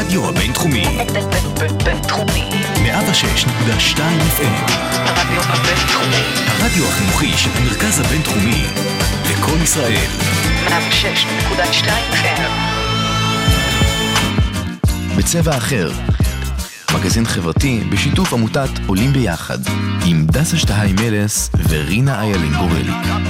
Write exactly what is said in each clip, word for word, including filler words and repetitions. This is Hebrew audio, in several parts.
הרדיו הבינתחומי. בינתחומי. מאה ושש נקודה שתיים אף אם. הרדיו הבינתחומי. הרדיו החינוכי של המרכז הבינתחומי. לכל ישראל. מאה ושש נקודה שתיים אף אם. בצבע אחר. מגזין חברתי בשיתוף עמותת עולים ביחד. עם דסה שטהי מלס ורינה איילין גורלי.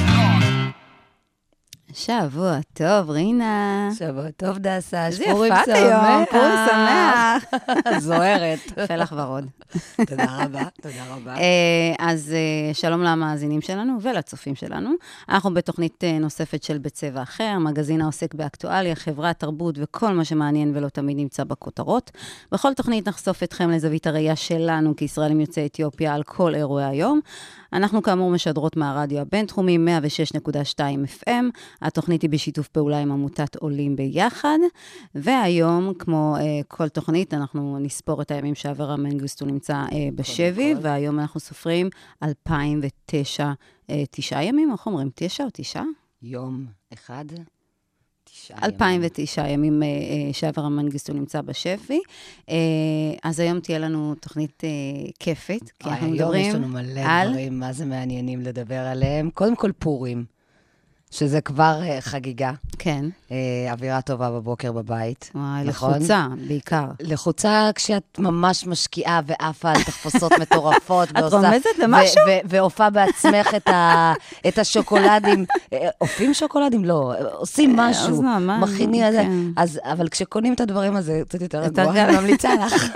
שבוע טוב, רינה. שבוע טוב, דסה. זה יפת היום, פורים שמח. זוהרת. פלח ורוד. תודה רבה, תודה רבה. אז שלום למאזינים שלנו ולצופים שלנו. אנחנו בתוכנית נוספת של בצבע אחר, מגזין העוסק באקטואליה, חברה, תרבות וכל מה שמעניין ולא תמיד נמצא בכותרות. בכל תוכנית נחשוף אתכם לזווית הראייה שלנו כישראלים יוצאי אתיופיה על כל אירועי היום. אנחנו כאמור משדרות מהרדיו הבינתחומי מאה ושש נקודה שתיים אף אם. התוכנית היא בשיתוף פעולה עם עמותת עולים ביחד. והיום, כמו uh, כל תוכנית, אנחנו נספור את הימים שאברה מנגיסטו נמצא uh, בשבי, והיום אנחנו סופרים אלפיים ותשע, uh, תשעה ימים, איך אומרים? תשע או תשעה? יום אחד, תשעה אלפיים ותשעה ימים uh, uh, שאברה מנגיסטו נמצא בשבי. Uh, אז היום תהיה לנו תוכנית uh, כיפית, כי אנחנו מדברים היום יש לנו מלא על... דברים, מה זה מעניינים לדבר עליהם. קודם כל פורים, שזה כבר uh, חגיגה. כן. Uh, אווירה טובה בבוקר בבית. וואי, נכון? לחוצה, בעיקר. לחוצה כשאת ממש משקיעה ואפה על תחפושות מטורפות. את רומזת למשהו? והופעה בעצמך את, ה, את השוקולדים. אופים שוקולדים? לא. עושים משהו. אז מה, מה? מכינים על זה. כן. אז, אבל כשקונים את הדברים הזה, קצת יותר אתה רגוע. גם ממליצה לך.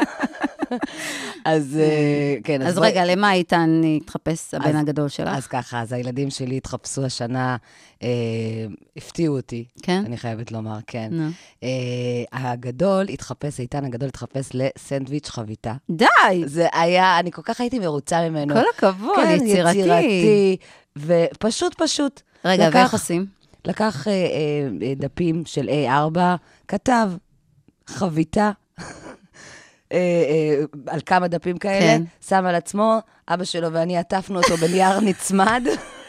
אז כן. אז רגע, למה איתן התחפש הבן הגדול שלך? אז ככה, אז הילדים שלי התחפשו השנה, הפתיעו אותי. כן? אני חייבת לומר, כן. הגדול התחפש, איתן הגדול התחפש לסנדוויץ' חביתה. די! זה היה, אני כל כך הייתי מרוצה ממנו. כל הכבוד, כן, יצירתי. יצירתי, ופשוט פשוט. רגע, לקח- ואיך עושים? לקח אה, אה, דפים של איי ארבע, כתב חביתה, אה, אה, על כמה דפים כאלה, כן. שם על עצמו, אבא שלו ואני עטפנו אותו בנייר נצמד,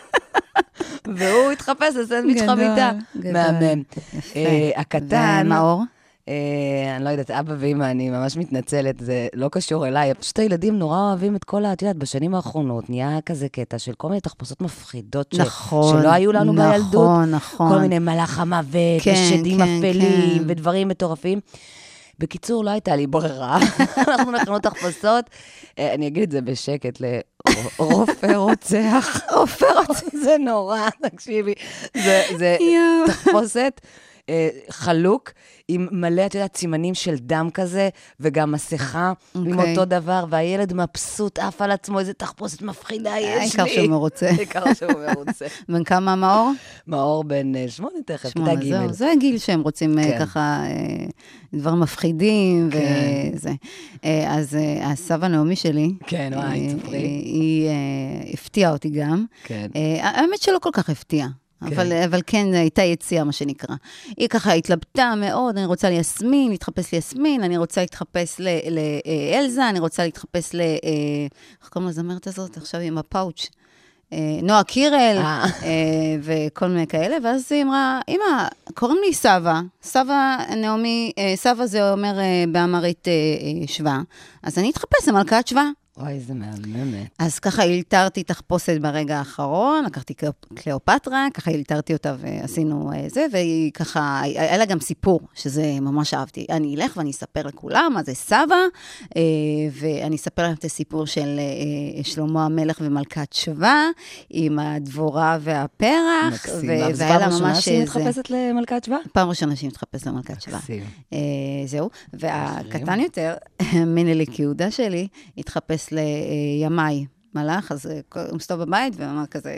והוא התחפש לסנדוויץ' גדול, חביתה. גדול. מהמם. יפה. אה, הקטן, ומאור? אה, אני לא יודעת, אבא ואמא, אני ממש מתנצלת, זה לא קשור אליי, פשוט הילדים נורא אוהבים את כל, את יודעת, בשנים האחרונות נהיה כזה קטע של כל מיני תחפושות מפחידות, ש- נכון, שלא היו לנו נכון, בילדות. נכון. כל מיני מלאך המוות, כן, ושדים כן, אפלים, כן. ודברים מטורפים. בקיצור, לא הייתה לי ברירה. אנחנו מכינות תחפושות, אה, אני אגיד את זה בשקט, לרופא רוצח. רופא רוצח. זה נורא, תקשיבי. זה- זה יואו. תחפושת אה, חלוק, עם מלא, את יודעת, סימנים של דם כזה, וגם מסכה עם אוקיי. אותו דבר, והילד מבסוט אף על עצמו, איזה תחפושת מפחידה יש לי. העיקר שהוא מרוצה. העיקר שהוא מרוצה. בן כמה מאור? מאור בן אה, שמונה תכף, שמונה, כיתה זהו, ג'. זה הגיל שהם רוצים אה, כן. ככה אה, דברים מפחידים כן. וזה. אה, אז אה, הסבא נעמי שלי, כן, וואי, אה, תספרי. אה, היא אה, הפתיעה אותי גם. כן. אה, האמת שלא כל כך הפתיעה. אבל, אבל כן, הייתה יציאה, מה שנקרא. היא ככה התלבטה מאוד, אני רוצה ליסמין, להתחפש ליסמין, אני רוצה להתחפש לאלזה, אני רוצה להתחפש ל... אה, איך קוראים לזמרת הזאת? עכשיו עם הפאוץ'. אה, נועה קירל, אה. אה, וכל מיני כאלה, ואז היא אמרה, אמא, קוראים לי סבא, סבא נעמי, אה, סבא זה אומר אה, באמרית אה, אה, שווה, אז אני אתחפש למלכת שווה. אוי, זה מהממת. אז ככה הילתרתי תחפושת ברגע האחרון, לקחתי קלאופ- קליאופטרה, ככה הילתרתי אותה ועשינו אה, זה, והיא ככה, היה לה גם סיפור, שזה ממש אהבתי. אני אלך ואני אספר לכולם מה זה סבא, אה, ואני אספר להם את הסיפור של אה, שלמה המלך ומלכת שווה, עם הדבורה והפרח, מקסים. ו- אז והיה פעם לה ראשונה ממש... שהיא זה- מתחפשת למלכת שווה? פעם ראשונה שהיא מתחפשת למלכת שווה. מקסים. אה, זהו, והקטן יותר, מנליק יהודה שלי, התחפש לימי מלאך, אז הוא מסתובב בבית ואמר כזה,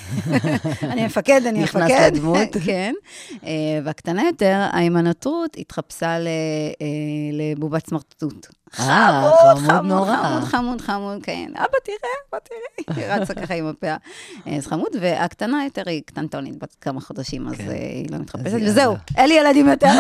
אני מפקד, אני נכנס מפקד. לדמות. כן. אה, והקטנה יותר, האימנטרות, התחפשה ל- אה, לבובת סמרטוט. אה, חמוד, חמוד נורא. חמוד, חמוד, חמוד, כן. אבא, תראה, אבא, תראה. היא רצה ככה עם הפאה. אה, אז חמוד, והקטנה יותר היא קטנטונית, בת כמה חודשים, אז כן. אה, היא לא מתחפשת, אז היא- וזהו, אין לי ילדים יותר.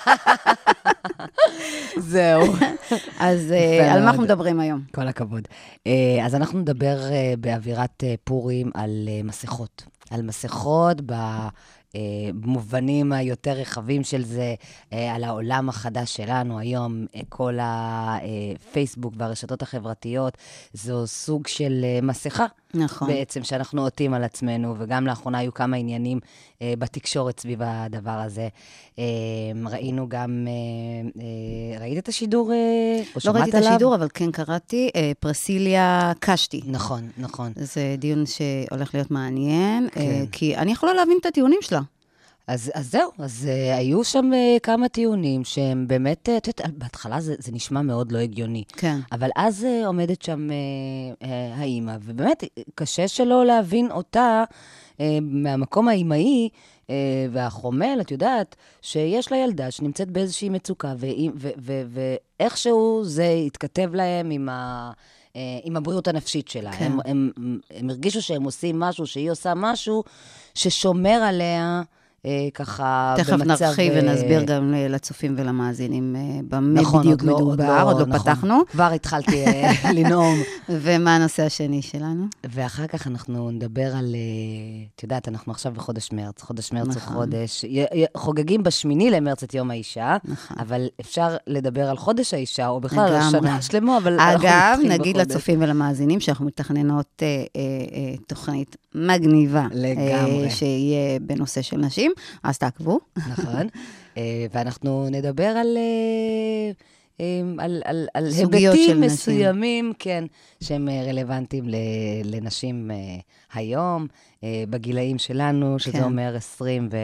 זהו. אז אה, יפה על מה מאוד. אנחנו מדברים היום? כל הכבוד. אה, אז אנחנו נדבר אה, באווירת אה, פורים על אה, מסכות. על מסכות במובנים היותר רחבים של זה, על העולם החדש שלנו היום, כל הפייסבוק והרשתות החברתיות, זו סוג של מסכה. נכון. בעצם שאנחנו עוטים על עצמנו, וגם לאחרונה היו כמה עניינים אה, בתקשורת סביב הדבר הזה. אה, ראינו גם, אה, אה, ראית את השידור? אה, לא ראיתי את השידור, אבל כן קראתי, אה, פרסיליה קשתי. נכון, נכון. זה דיון שהולך להיות מעניין, כן. אה, כי אני יכולה להבין את הטיעונים שלה. אז, אז זהו, אז uh, היו שם uh, כמה טיעונים שהם באמת, uh, את יודעת, בהתחלה זה, זה נשמע מאוד לא הגיוני. כן. אבל אז uh, עומדת שם uh, uh, האימא, ובאמת קשה שלא להבין אותה uh, מהמקום האימהי, uh, והחומל, את יודעת, שיש לה ילדה שנמצאת באיזושהי מצוקה, ואיכשהו זה יתכתב להם עם ה... עם הבריאות הנפשית שלה. כן. הם, הם, הם הרגישו שהם עושים משהו, שהיא עושה משהו ששומר עליה, אה, ככה תכף במצב... תכף נרחיב אה... ונסביר גם לצופים ולמאזינים אה, במה נכון, בדיוק עוד מדובר, לא, עוד לא נכון. פתחנו. כבר התחלתי אה, לנאום. ומה הנושא השני שלנו? ואחר כך אנחנו נדבר על, אה, את יודעת, אנחנו עכשיו בחודש מרץ, חודש מרץ נכון. הוא חודש, י, י, חוגגים בשמיני למרץ את יום האישה, נכון. אבל אפשר לדבר על חודש האישה, או בכלל על לגמרי. שנה שלמה, אבל אנחנו אגב, מתחילים נגיד בחודש. לצופים ולמאזינים שאנחנו מתכננות אה, אה, אה, תוכנית מגניבה. לגמרי. אה, שיהיה בנושא של נשים, אז תעקבו. נכון. אה, ואנחנו נדבר על... אה, אה, על, על, על סוגיות של היבטים נשים. מסוימים, כן, שהם אה, רלוונטיים ל, לנשים אה, היום, אה, בגילאים שלנו, שזה כן. אומר עשרים ו...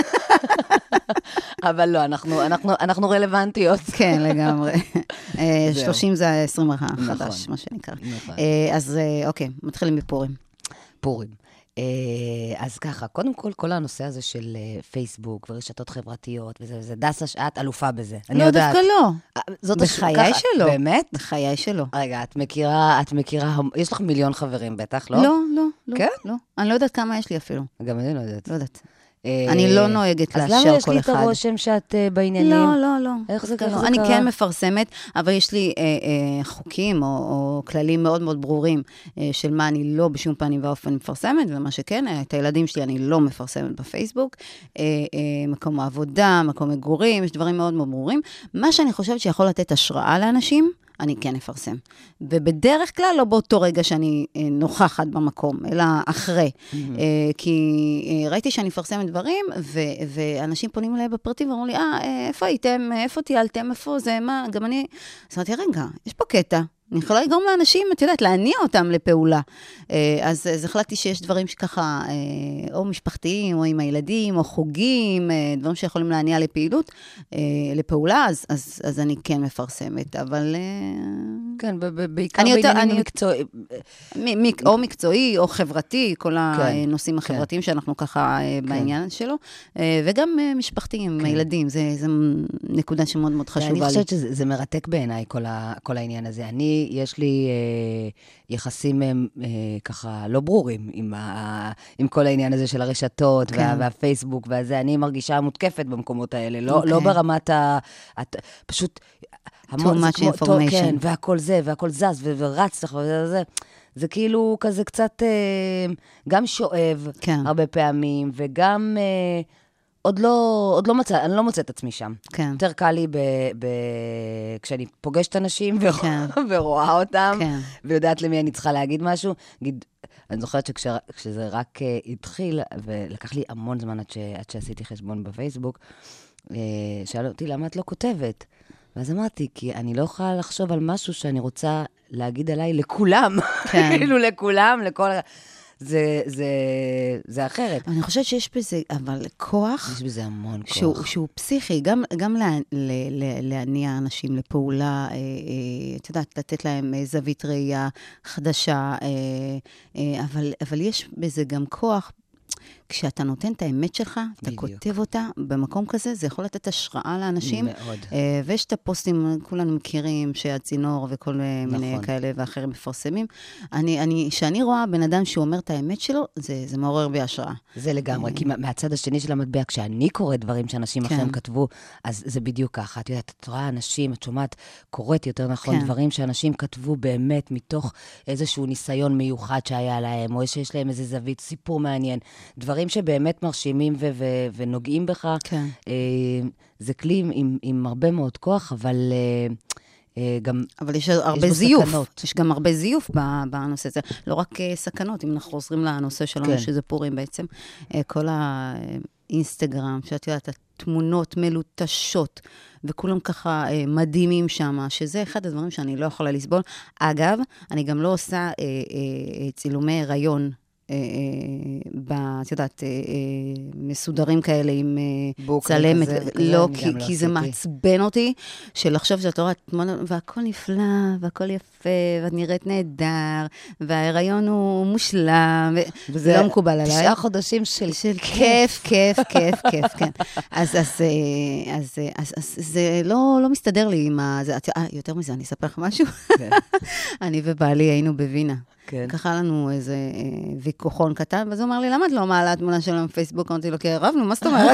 אבל לא, אנחנו, אנחנו, אנחנו רלוונטיות. כן, לגמרי. אה, זהו. שלושים זה ה-עשרים החדש, נכון. מה שנקרא. נכון. אה, אז אה, אוקיי, מתחילים בפורים. פורים. אה, אז ככה, קודם כל, כל הנושא הזה של אה, פייסבוק ורשתות חברתיות, וזה, וזה דסה שאת אלופה בזה. אני לא, יודעת. דווקא לא. אה, זאת בחיי ככה, שלו. באמת? בחיי שלו. רגע, את מכירה, את מכירה, יש לך מיליון חברים בטח, לא? לא, לא, לא. כן? לא. אני לא יודעת כמה יש לי אפילו. גם אני לא יודעת. לא יודעת. אה, אני לא נוהגת אז לאשר למה יש כל לי את אחד. הרושם שאת אה, בעניינים? לא, לא, לא. איך זה- דווקא איך לא. זה אני קרה? כן מפרסמת, אבל יש לי אה, אה, חוקים או, או כללים מאוד מאוד ברורים אה, של מה אני לא בשום פנים ואופן מפרסמת, ומה שכן, אה, את הילדים שלי אני לא מפרסמת בפייסבוק. אה, אה, מקום העבודה, מקום מגורים, יש דברים מאוד מאוד ברורים. מה שאני חושבת שיכול לתת השראה לאנשים, אני כן אפרסם. ובדרך כלל לא באותו רגע שאני אה, נוכחת במקום, אלא אחרי. אה, כי אה, ראיתי שאני מפרסמת דברים, ו- ואנשים פונים אליי בפרטים ואומרים לי, אה, אה, איפה הייתם? איפה טיילתם? איפה זה? מה? גם אני... אז אמרתי, רגע, יש פה קטע. אני יכולה לגרום לאנשים, את יודעת, להניע אותם לפעולה. אה, אז, אז החלטתי שיש דברים שככה, אה, או משפחתיים, או עם הילדים, או חוגים, אה, דברים שיכולים להניע לפעילות, אה, לפעולה, אז, אז, אז אני כן מפרסמת, אבל... אה, כן, ב- ב- בעיקר אני יותר- בעניינים אני- מקצועיים. מ- מ- או מקצועי, או חברתי, כל כן, הנושאים החברתיים שאנחנו ככה אה, בעניין שלו, אה, וגם אה, משפחתיים, עם הילדים, זה זה נקודה שמאוד מאוד חשובה לי. אני חושבת שזה זה מרתק בעיניי, כל, ה, כל העניין הזה. אני, יש לי אה, יחסים אה, אה, ככה לא ברורים עם, ה, עם כל העניין הזה של הרשתות, כן. וה, והפייסבוק והזה. אני מרגישה מותקפת במקומות האלה, לא, אוקיי. לא ברמת ה... את, פשוט... המון- much זה כמו- information. כן, והכל זה, והכל זז, ו- ורץ לך, וזה זה. זה כאילו כזה קצת אה, גם שואב, כן. הרבה פעמים, וגם אה, עוד לא, עוד לא מצא, אני לא מוצאת את עצמי שם. כן. יותר קל לי ב, ב, כשאני פוגשת אנשים ו, כן. ורואה אותם, כן. ויודעת למי אני צריכה להגיד משהו. נגיד, אני זוכרת שכשזה רק uh, התחיל, ולקח לי המון זמן עד, ש, עד שעשיתי חשבון בפייסבוק, uh, שאלו אותי, למה את לא כותבת? ואז אמרתי, כי אני לא יכולה לחשוב על משהו שאני רוצה להגיד עליי לכולם. כן. כאילו לכולם, לכל... זה, זה, זה אחרת. אני חושבת שיש בזה, אבל כוח, יש בזה המון כוח. שהוא, שהוא פסיכי, גם, גם לה, ל, ל, להניע אנשים לפעולה, אה, אה, את יודעת, לתת להם אה, זווית ראייה חדשה, אה, אה, אבל, אבל יש בזה גם כוח, כשאתה נותן את האמת שלך, אתה בדיוק. כותב אותה במקום כזה, זה יכול לתת השראה לאנשים. מאוד. אה, ויש את הפוסטים, כולנו מכירים, שהצינור וכל נכון. מיני כאלה ואחרים מפרסמים. אני, אני, שאני רואה בן אדם שהוא אומר את האמת שלו, זה, זה מעורר בי השראה. זה לגמרי, כי מה- מהצד השני של המטבע, כשאני קוראת דברים שאנשים כן. אחרים כתבו, אז זה בדיוק ככה. את יודעת, את רואה אנשים, את שומעת, קוראת יותר נכון, כן. דברים שאנשים כתבו באמת מתוך איזשהו ניסיון מיוחד שהיה להם, או שיש להם איזה זווית, סיפור מעניין, דברים דברים שבאמת מרשימים ו- ו- ונוגעים בך. כן. זה כלי עם, עם הרבה מאוד כוח, אבל גם אבל יש הרבה יש זיוף. סכנות. יש גם הרבה זיוף בנושא הזה. לא רק סכנות, אם אנחנו חוזרים לנושא שלנו, כן. שזה פורים בעצם. כל האינסטגרם, שאת יודעת, התמונות מלוטשות, וכולם ככה אה, מדהימים שם, שזה אחד הדברים שאני לא יכולה לסבול. אגב, אני גם לא עושה אה, אה, צילומי הריון, אה, אה, את יודעת, אה, אה, מסודרים כאלה עם אה, צלמת, כזה, לא, כזה, כי, לא כי זה מעצבן אותי, שלחשוב שאת רואה, והכל נפלא, והכל יפה, ואת נראית נהדר, וההיריון הוא מושלם, וזה לא מקובל עליי. תשעה חודשים של, של כיף, כיף, כיף, כיף, כן. אז, אז, אז, אז, אז זה לא, לא מסתדר לי עם ה... זה, אה, יותר מזה, אני אספר לך משהו. אני ובעלי היינו בווינה. כן. ככה לנו איזה אה, ויקוחון קטן, ואז הוא אמר לי, למה את לא מעלה תמונה שלנו בפייסבוק? אמרתי לו, כי הרבנו, מה זאת אומרת?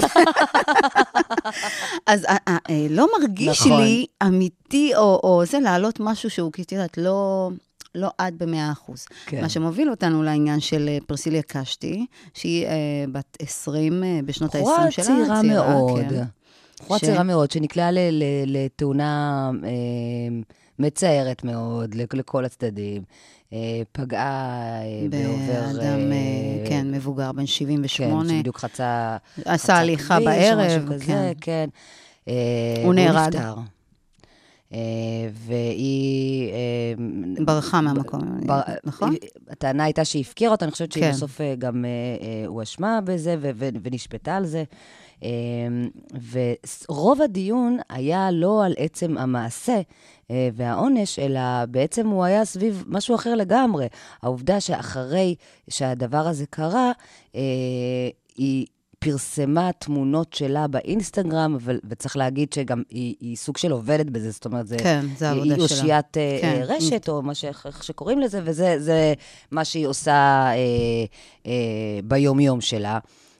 אז אה, אה, לא מרגיש נכון. לי אמיתי, או, או זה להעלות משהו שהוא, כי תדעת, לא... לא עד במאה אחוז. כן. מה שמוביל אותנו לעניין של פרסיליה קשתי, שהיא אה, בת עשרים, אה, בשנות ה-עשרים שלה. חורה צעירה מאוד. כן. חורה ש... צעירה מאוד, שנקלעה ל- ל- לתאונה אה, מצערת מאוד, לכל הצדדים. אה, פגעה אה, בעובר... באדם, אה, כן, מבוגר, בן שבעים ושמונה. כן, שבדיוק חצה... עשה הליכה בערב. משהו כזה, כן. כן. הוא נהרג. Uh, והיא... Uh, ברחה מהמקום, בר... נכון? הטענה הייתה שהיא הפקירה אותה, אני חושבת שהיא כן. בסוף uh, גם uh, uh, הואשמה בזה ו- ו- ונשפטה על זה. Uh, ורוב הדיון היה לא על עצם המעשה uh, והעונש, אלא בעצם הוא היה סביב משהו אחר לגמרי. העובדה שאחרי שהדבר הזה קרה, uh, היא... פרסמה תמונות שלה באינסטגרם, אבל, וצריך להגיד שגם היא, היא סוג של עובדת בזה, זאת אומרת, זה, כן, זה העבודה שלה. היא אושיית כן. רשת, או מה ש, שקוראים לזה, וזה זה מה שהיא עושה אה, אה, ביום-יום שלה.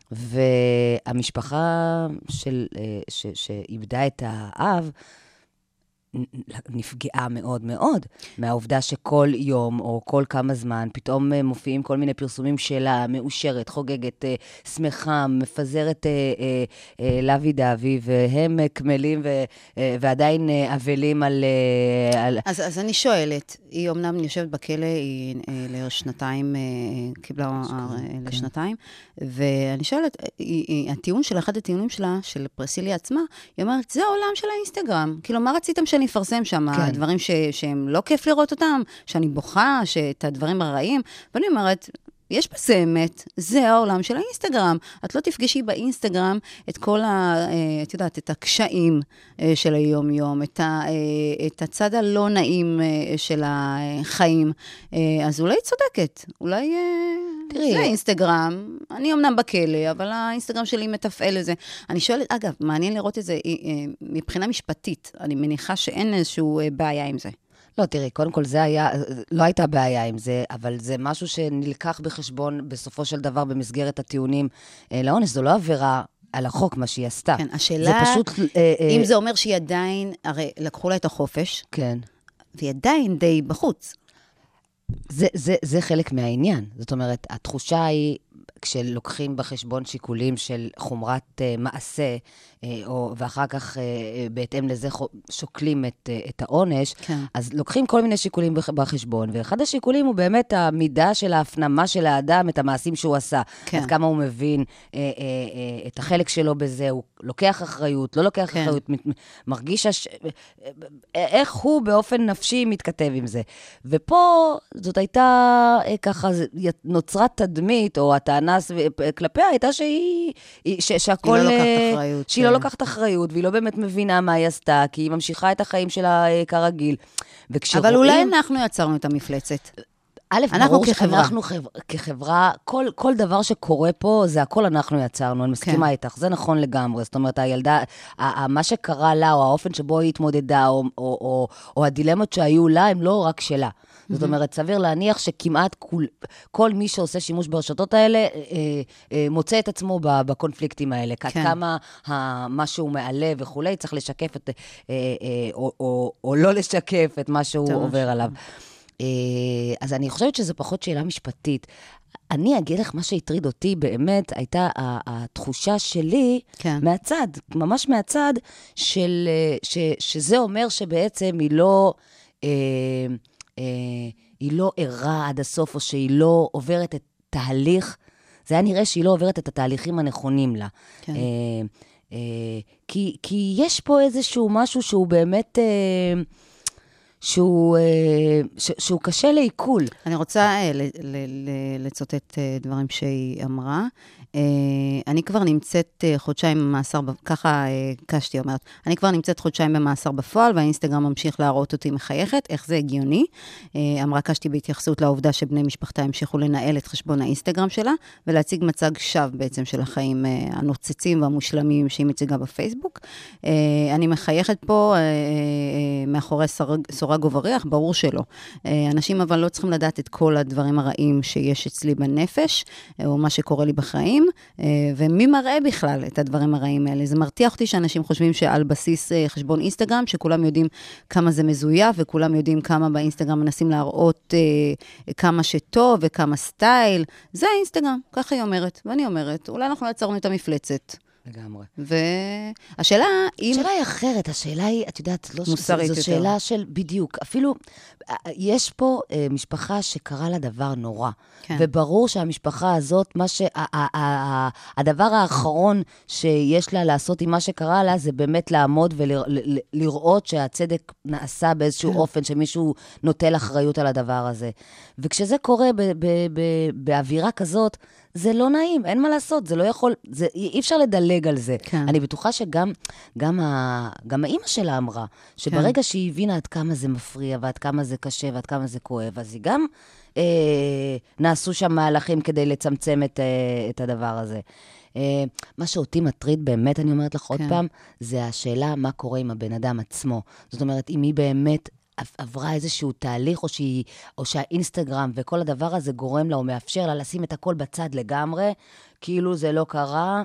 והמשפחה של, אה, ש, שאיבדה את האב, נפגעה מאוד מאוד, מהעובדה שכל יום או כל כמה זמן פתאום מופיעים כל מיני פרסומים שלה, מאושרת, חוגגת, שמחה, מפזרת לוי דווי, והם כמלים ועדיין אבלים על... אז, אז אני שואלת, היא אומנם יושבת בכלא, היא לשנתיים, קיבלה לשנתיים, ואני שואלת, הטיעון של אחד הטיעונים שלה, של פרסיליה עצמה, היא אומרת, זה העולם של האינסטגרם, כאילו מה רציתם שאני אפרסם שם, כן. דברים ש, שהם לא כיף לראות אותם, שאני בוכה, שאת הדברים הרעים, ואני אומרת, יש בזה אמת, זה העולם של האינסטגרם. את לא תפגשי באינסטגרם את כל ה... את יודעת, את הקשיים של היום-יום, את, ה, את הצד הלא נעים של החיים. אז אולי צודקת, אולי... תראי. זה אינסטגרם, אני אמנם בכלא, אבל האינסטגרם שלי מתפעל לזה. אני שואלת, אגב, מעניין לראות את זה מבחינה משפטית. אני מניחה שאין איזשהו בעיה עם זה. לא, תראי, קודם כל זה היה, לא הייתה בעיה עם זה, אבל זה משהו שנלקח בחשבון בסופו של דבר במסגרת הטיעונים לעונש. זו לא עבירה על החוק, מה שהיא עשתה. כן, השאלה, זה פשוט, אם זה אומר שהיא עדיין, הרי לקחו לה את החופש, כן. והיא עדיין די בחוץ. זה, זה, זה חלק מהעניין. זאת אומרת, התחושה היא, כשלוקחים בחשבון שיקולים של חומרת uh, מעשה, uh, או, ואחר כך uh, בהתאם לזה שוקלים את, uh, את העונש, כן. אז לוקחים כל מיני שיקולים בחשבון, ואחד השיקולים הוא באמת המידה של ההפנמה של האדם, את המעשים שהוא עשה. כן. עד כמה הוא מבין uh, uh, uh, את החלק שלו בזה, הוא לוקח אחריות, לא לוקח כן. אחריות, מרגיש הש... איך הוא באופן נפשי מתכתב עם זה. ופה זאת הייתה uh, ככה, נוצרת תדמית, או הטענה כלפיה הייתה שהיא, ש, שהכל, היא לא לוקחת אחריות. שהיא לא לוקחת אחריות, והיא לא באמת מבינה מה היא עשתה, כי היא ממשיכה את החיים שלה כרגיל. אבל אולי אנחנו יצרנו את המפלצת. א', אנחנו כחברה. אנחנו כחברה, כל, כל דבר שקורה פה, זה הכל אנחנו יצרנו, אני מסכימה איתך, זה נכון לגמרי, זאת אומרת, הילדה, מה שקרה לה, או האופן שבו היא התמודדה, או, או, או, או הדילמות שהיו לה, הם לא רק שלה. זאת אומרת, סביר להניח שכמעט כל, כל מי שעושה שימוש ברשתות האלה, אה, אה, מוצא את עצמו בקונפליקטים האלה. כן. כמה מה שהוא מעלה וכולי, צריך לשקף את, אה, אה, או, או, או לא לשקף את מה שהוא עובר עליו. אה, אז אני חושבת שזו פחות שאלה משפטית. אני אגיד לך, מה שהטריד אותי באמת, הייתה התחושה שלי כן. מהצד, ממש מהצד, של, ש, שזה אומר שבעצם היא לא, אה, אה, היא לא ערה עד הסוף, או שהיא לא עוברת את תהליך, זה היה נראה שהיא לא עוברת את התהליכים הנכונים לה. כן. אה, אה, כי, כי יש פה איזשהו משהו שהוא באמת... אה, שהוא, ש, שהוא קשה לעיכול. אני רוצה ל, ל, ל, לצוטט דברים שהיא אמרה. אני כבר נמצאת חודשיים במאסר, ככה קשתי אומרת, אני כבר נמצאת חודשיים במאסר בפועל, והאינסטגרם ממשיך להראות אותי מחייכת, איך זה הגיוני? אמרה קשתי בהתייחסות לעובדה שבני משפחתה המשיכו לנהל את חשבון האינסטגרם שלה, ולהציג מצג שווא בעצם של החיים הנוצצים והמושלמים שהיא מציגה בפייסבוק. אני מחייכת פה מאחורי סורג ובריח, ברור שלא. אנשים אבל לא צריכים לדעת את כל הדברים הרעים שיש אצלי בנפש, או מה שקורה לי בחיים, ומי מראה בכלל את הדברים הרעים האלה? זה מרתיח אותי שאנשים חושבים שעל בסיס חשבון אינסטגרם, שכולם יודעים כמה זה מזויף, וכולם יודעים כמה באינסטגרם מנסים להראות כמה שטוב וכמה סטייל. זה האינסטגרם, ככה היא אומרת. ואני אומרת, אולי אנחנו יצרנו את המפלצת. לגמרי. והשאלה היא... השאלה היא אחרת, השאלה היא, את יודעת, לא מוסרית יותר. זו שאלה של, בדיוק, אפילו, יש פה אה, משפחה שקרה לה דבר נורא, כן. וברור שהמשפחה הזאת, מה ש... ה- ה- ה- הדבר האחרון שיש לה לעשות עם מה שקרה לה, זה באמת לעמוד ולראות שהצדק נעשה באיזשהו כן. אופן, שמישהו נוטל אחריות על הדבר הזה. וכשזה קורה ב- ב- ב- באווירה כזאת, זה לא נעים, אין מה לעשות, זה לא יכול, זה, אי אפשר לדלג על זה. כן. אני בטוחה שגם גם ה, גם האמא שלה אמרה, שברגע כן. שהיא הבינה עד כמה זה מפריע, ועד כמה זה קשה, ועד כמה זה כואב, אז היא גם אה, נעשו שם מהלכים כדי לצמצם את, אה, את הדבר הזה. אה, מה שאותי מטריד באמת, אני אומרת לך עוד כן. פעם, זה השאלה מה קורה עם הבן אדם עצמו. זאת אומרת, אם היא באמת... עברה איזשהו תהליך, או, שהיא, או שהאינסטגרם וכל הדבר הזה גורם לה, או מאפשר לה לשים את הכל בצד לגמרי, כאילו זה לא קרה,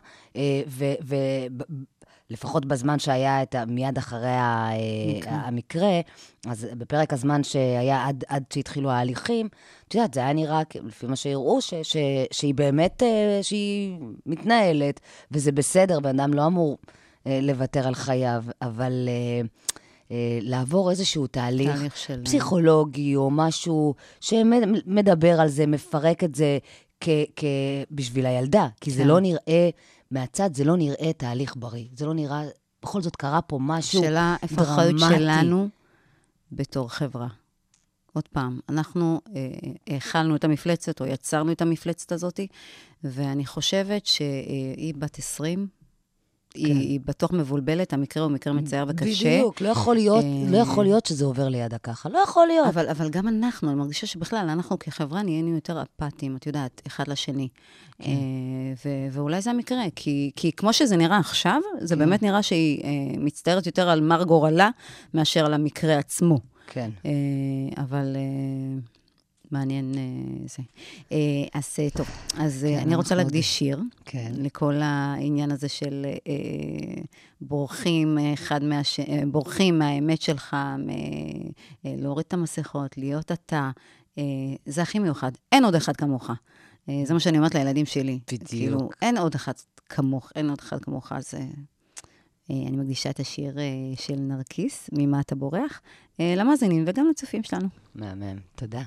ולפחות בזמן שהיה את, מיד אחרי המקרה, אז בפרק הזמן שהיה עד, עד שהתחילו ההליכים, את יודעת, זה היה נראה, לפי מה שהראו, ש, ש, שהיא באמת, שהיא מתנהלת, וזה בסדר, בן אדם לא אמור לוותר על חייו, אבל... לעבור איזשהו תהליך, תהליך של... פסיכולוגי או משהו שמדבר על זה, מפרק את זה כ- כ- בשביל הילדה, כי כן. זה לא נראה, מהצד זה לא נראה תהליך בריא, זה לא נראה, בכל זאת קרה פה משהו שאלה, דרמטי. איפה האחריות שלנו בתור חברה? עוד פעם, אנחנו אה, הכלנו את המפלצת או יצרנו את המפלצת הזאת, ואני חושבת שהיא בת עשרים, היא, היא בטוח מבולבלת, המקרה הוא מקרה מצער וקשה. בדיוק, לא יכול להיות, לא יכול להיות שזה עובר לידה ככה, לא יכול להיות. אבל, אבל גם אנחנו, אני מרגישה שבכלל, אנחנו כחברה נהיינו יותר אפתיים, את יודעת, אחד לשני. כן. ו- ואולי זה המקרה, כי, כי כמו שזה נראה עכשיו, זה כן. באמת נראה שהיא מצטערת יותר על מר גורלה, מאשר על המקרה עצמו. כן. אבל... מעניין זה. אז טוב, אז אני רוצה להקדיש שיר, לכל העניין הזה של בורחים אחד מהשני, בורחים מהאמת שלך, להוריד את המסכות, להיות אתה, זה הכי מיוחד. אין עוד אחד כמוך. זה מה שאני אומרת לילדים שלי. בדיוק. אין עוד אחד כמוך, אין עוד אחד כמוך, אז אני מקדישה את השיר של נרקיס, ממה אתה בורח, למאזינים וגם לצופים שלנו. מהמם, תודה.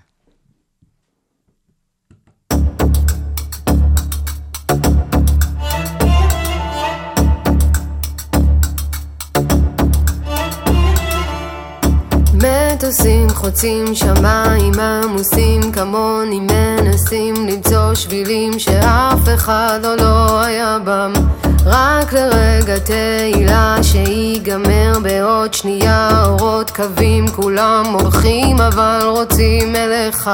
מטוסים חוצים שמיים עמוסים כמוני מנסים למצוא שבילים שאף אחד עוד לא היה בם רק לרגע תהילה שיגמר בעוד שנייה אורות קווים כולם הולכים אבל רוצים אליך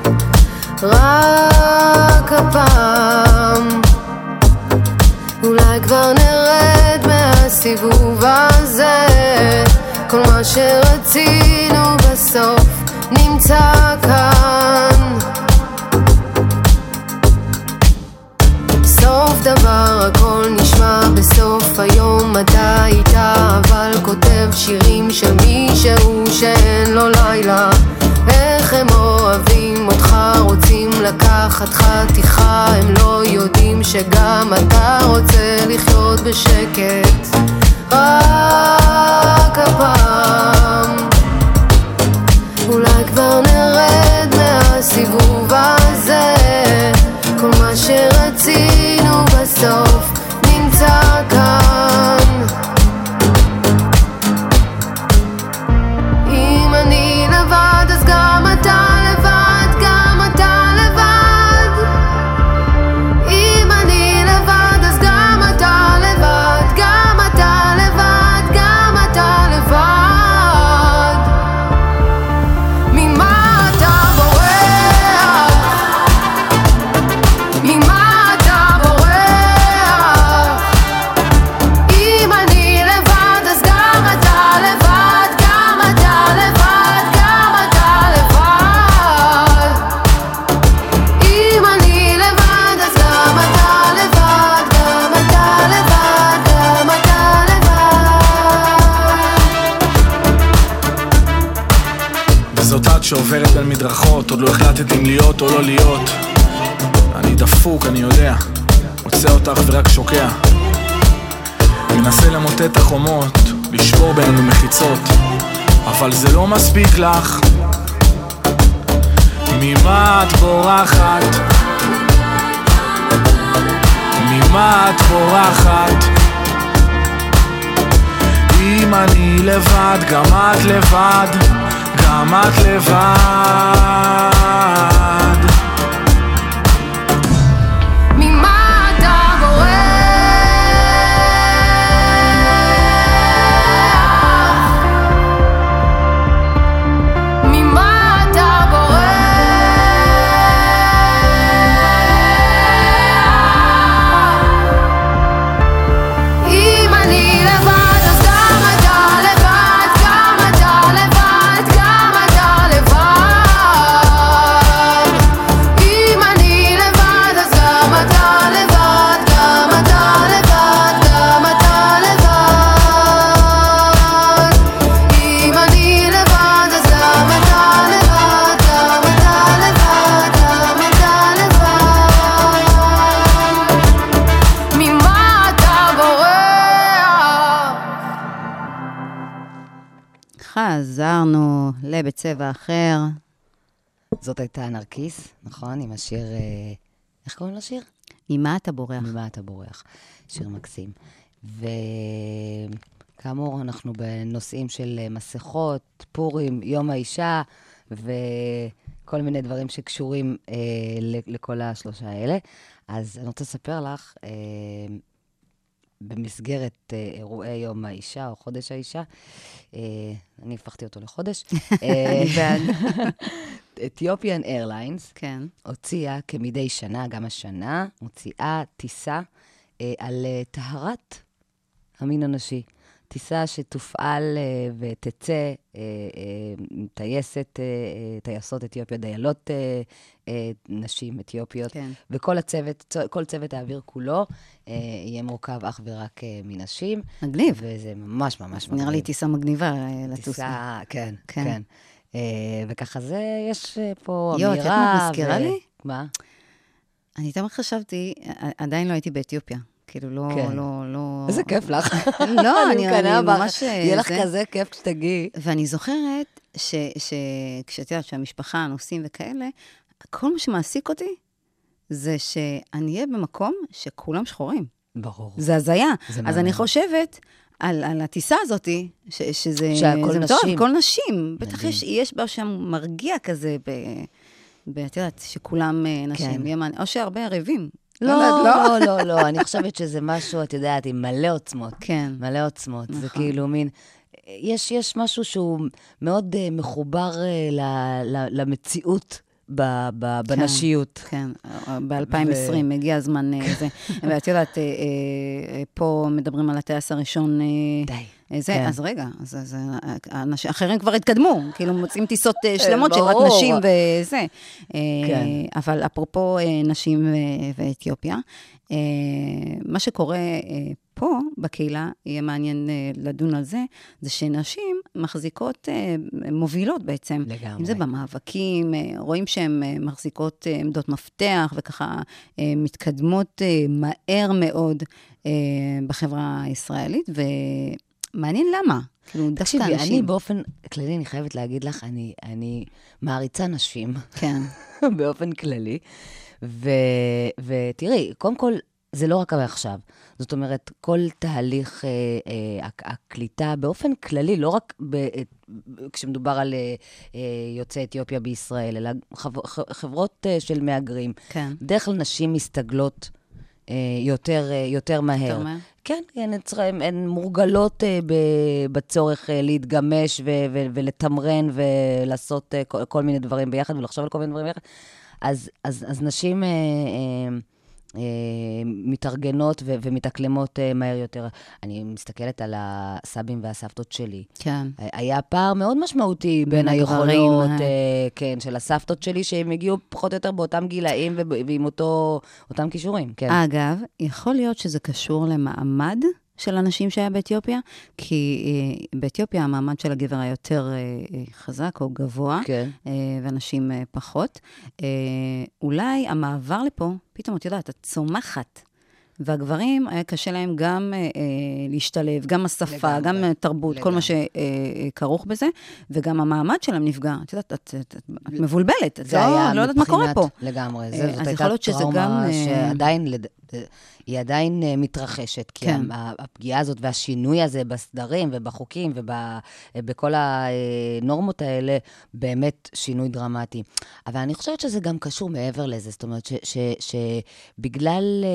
רק הפעם אולי כבר נרד מהסיבוב הזה כל מה שרצינו בסוף נמצא כאן סוף דבר הכל נשמע בסוף היום אתה איתה אבל כותב שירים של מישהו שאין לו לילה איך הם אוהבים אותך רוצים לקחת חתיכה, הם לא יודעים שגם אתה רוצה לחיות בשקט רק הפעם. אולי כבר נרד מהסיבוב הזה, כל מה שרצינו בסוף נמצא כאן. אם אני לבד אז גם אתה לבד, גם אתה לבד. אם אני לבד אז גם אתה לבד, גם אתה לבד, גם אתה לבד. ממה אתה בורח? ממה אתה בורח? אם אני לבד אז גם אתה לבד, גם אתה לבד, גם אתה לבד. אם אני לבד אז גם אתה לבד, גם אתה לבד, גם אתה לבד. וזאת את שעוברת בין מדרכות, עוד לא החלטת אם להיות או לא להיות. אני דפוק, אני יודע, מוצא אותך ורק שוקע. מנסה למוטט את החומות, לשבור בינינו מחיצות, אבל זה לא מספיק לך. ממה את בורחת? ממה את בורחת? אם אני לבד, גם את לבד, גם את לבד. ממה אתה בורח? ממה אתה בורח? אם אני לבד אז גם אתה לבד, גם אתה לבד, גם אתה לבד. אם אני לבד אז גם אתה לבד, גם אתה לבד, גם אתה לבד. אם אני לבד אז גם אתה לבד, גם אתה לבד, גם אתה לבד. ממה אתה בורח? חזרנו לבצבע אחר. זאת הייתה נרקיס, נכון? עם השיר, אה, איך קוראים לשיר? ממה אתה בורח? ממה אתה בורח. שיר מקסים. וכאמור, אנחנו בנושאים של אה, מסכות, פורים, יום האישה, וכל מיני דברים שקשורים אה, ל- לכל השלושה האלה. אז אני רוצה לספר לך, אה, במסגרת אה, אירועי יום האישה או חודש האישה, אה, אני הפכתי אותו לחודש, אני בעד. אתיופיאן איירליינס כן. הוציאה כמדי שנה, גם השנה, מוציאה טיסה אה, על אה, טהרת המין הנשי. טיסה שתופעל אה, ותצא אה, אה, טייסת, אה, אה, טייסות אתיופיה, דיילות אה, אה, נשים אתיופיות, כן. וכל הצוות, צ- כל צוות האוויר כולו אה, יהיה מורכב אך ורק אה, מנשים. מגניב. וזה ממש ממש מגניב. נראה לי טיסה מגניבה אה, לטוס. טיסה, כן, כן. כן. אה, וככה זה, יש אה, פה יו, את יודעת מה אמירה. מזכירה לי? מה? אני תמיד חשבתי, ע- עדיין לא הייתי באתיופיה. כאילו, לא, כן. לא, לא... איזה כיף לך. לא, אני מקנאה אני בך. ממש... יהיה לך זה. כזה כיף כשתגיעי. ואני זוכרת שכשאת יודעת שהמשפחה, הנוסעים וכאלה, כל מה שמעסיק אותי זה שאני אהיה במקום שכולם שחורים. ברור. זה הזיה. זה אז מעניין. אני חושבת על, על הטיסה הזאת, ש, שזה... שהכל זה נשים. מטורף, כל נשים. בטח מדהים. יש, יש בה שם מרגיע כזה, ב, ב, את יודעת, שכולם אה, נשים. כן. יהיה מעניין. או שהרבה ערבים. לא, יודעת, לא, לא, לא. אני חושבת שזה משהו, את יודעת, עם מלא עוצמות. כן. מלא עוצמות. זה נכון. כאילו מין... יש, יש משהו שהוא מאוד uh, מחובר uh, ל, ל, למציאות ב, ב, בנשיות. כן, ב-אלפיים ועשרים הגיע הזמן אה, זה. ואת יודעת, אה, אה, פה מדברים על הטייס הראשון. אה, די. זה, כן. אז רגע, אז, אז האנשים, אחרים כבר התקדמו, כאילו מוצאים טיסות אה, שלמות של רק ברור. נשים וזה. אה, כן. אבל אפרופו אה, נשים ו- ואתיופיה, אה, מה שקורה אה, פה בקהילה, יהיה מעניין אה, לדון על זה, זה שנשים מחזיקות אה, מובילות בעצם. לגמרי. אם זה במאבקים, אה, רואים שהן אה, מחזיקות אה, עמדות מפתח, וככה אה, מתקדמות אה, מהר מאוד אה, בחברה הישראלית, ומעניין למה. כאילו, דווקא תקשיבי, אנשים. אני באופן כללי, אני חייבת להגיד לך, אני, אני מעריצה נשים. כן. באופן כללי. ו, ותראי, קודם כל, זה לא רק עכשיו. זאת אומרת, כל תהליך אה, אה, הקליטה באופן כללי, לא רק ב, אה, כשמדובר על אה, אה, יוצאי אתיופיה בישראל, אלא חב, חברות אה, של מהגרים. כן. בדרך כלל נשים מסתגלות אה, יותר, אה, יותר מהר. יותר מהר. כן, כן, הן, הן מורגלות אה, ב, בצורך אה, להתגמש ו, ו, ולתמרן ולעשות אה, כל, כל מיני דברים ביחד ולחשוב על כל מיני דברים ביחד. אז, אז, אז נשים אה, אה, אה, מתארגנות ו, ומתאקלמות אה, מהר יותר. אני מסתכלת על הסבים והסבתות שלי. כן. היה פער מאוד משמעותי בין היכולות, אה, כן, של הסבתות שלי, שהם הגיעו פחות או יותר באותם גילאים ועם אותו, אותם כישורים, כן. אגב, יכול להיות שזה קשור למעמד של אנשים שהיה באתיופיה, כי אה, באתיופיה המעמד של הגבר היה יותר אה, חזק או גבוה, כן. אה, ואנשים אה, פחות. אה, אולי המעבר לפה, פתאום את יודעת, את צומחת. והגברים היה קשה להם גם אה, להשתלב, גם השפה, לגמרי, גם תרבות, לגמרי. כל מה שכרוך בזה, וגם המעמד שלהם נפגע. את יודעת, את, את, את, את מבולבלת, את לא, לא יודעת מה קורה פה. לגמרי, אה, זה, זאת הייתה טראומה שעדיין, לד... היא עדיין מתרחשת, כי כן. הפגיעה הזאת והשינוי הזה בסדרים ובחוקים ובכל הנורמות האלה, באמת שינוי דרמטי. אבל אני חושבת שזה גם קשור מעבר לזה, זאת אומרת ש, ש, שבגלל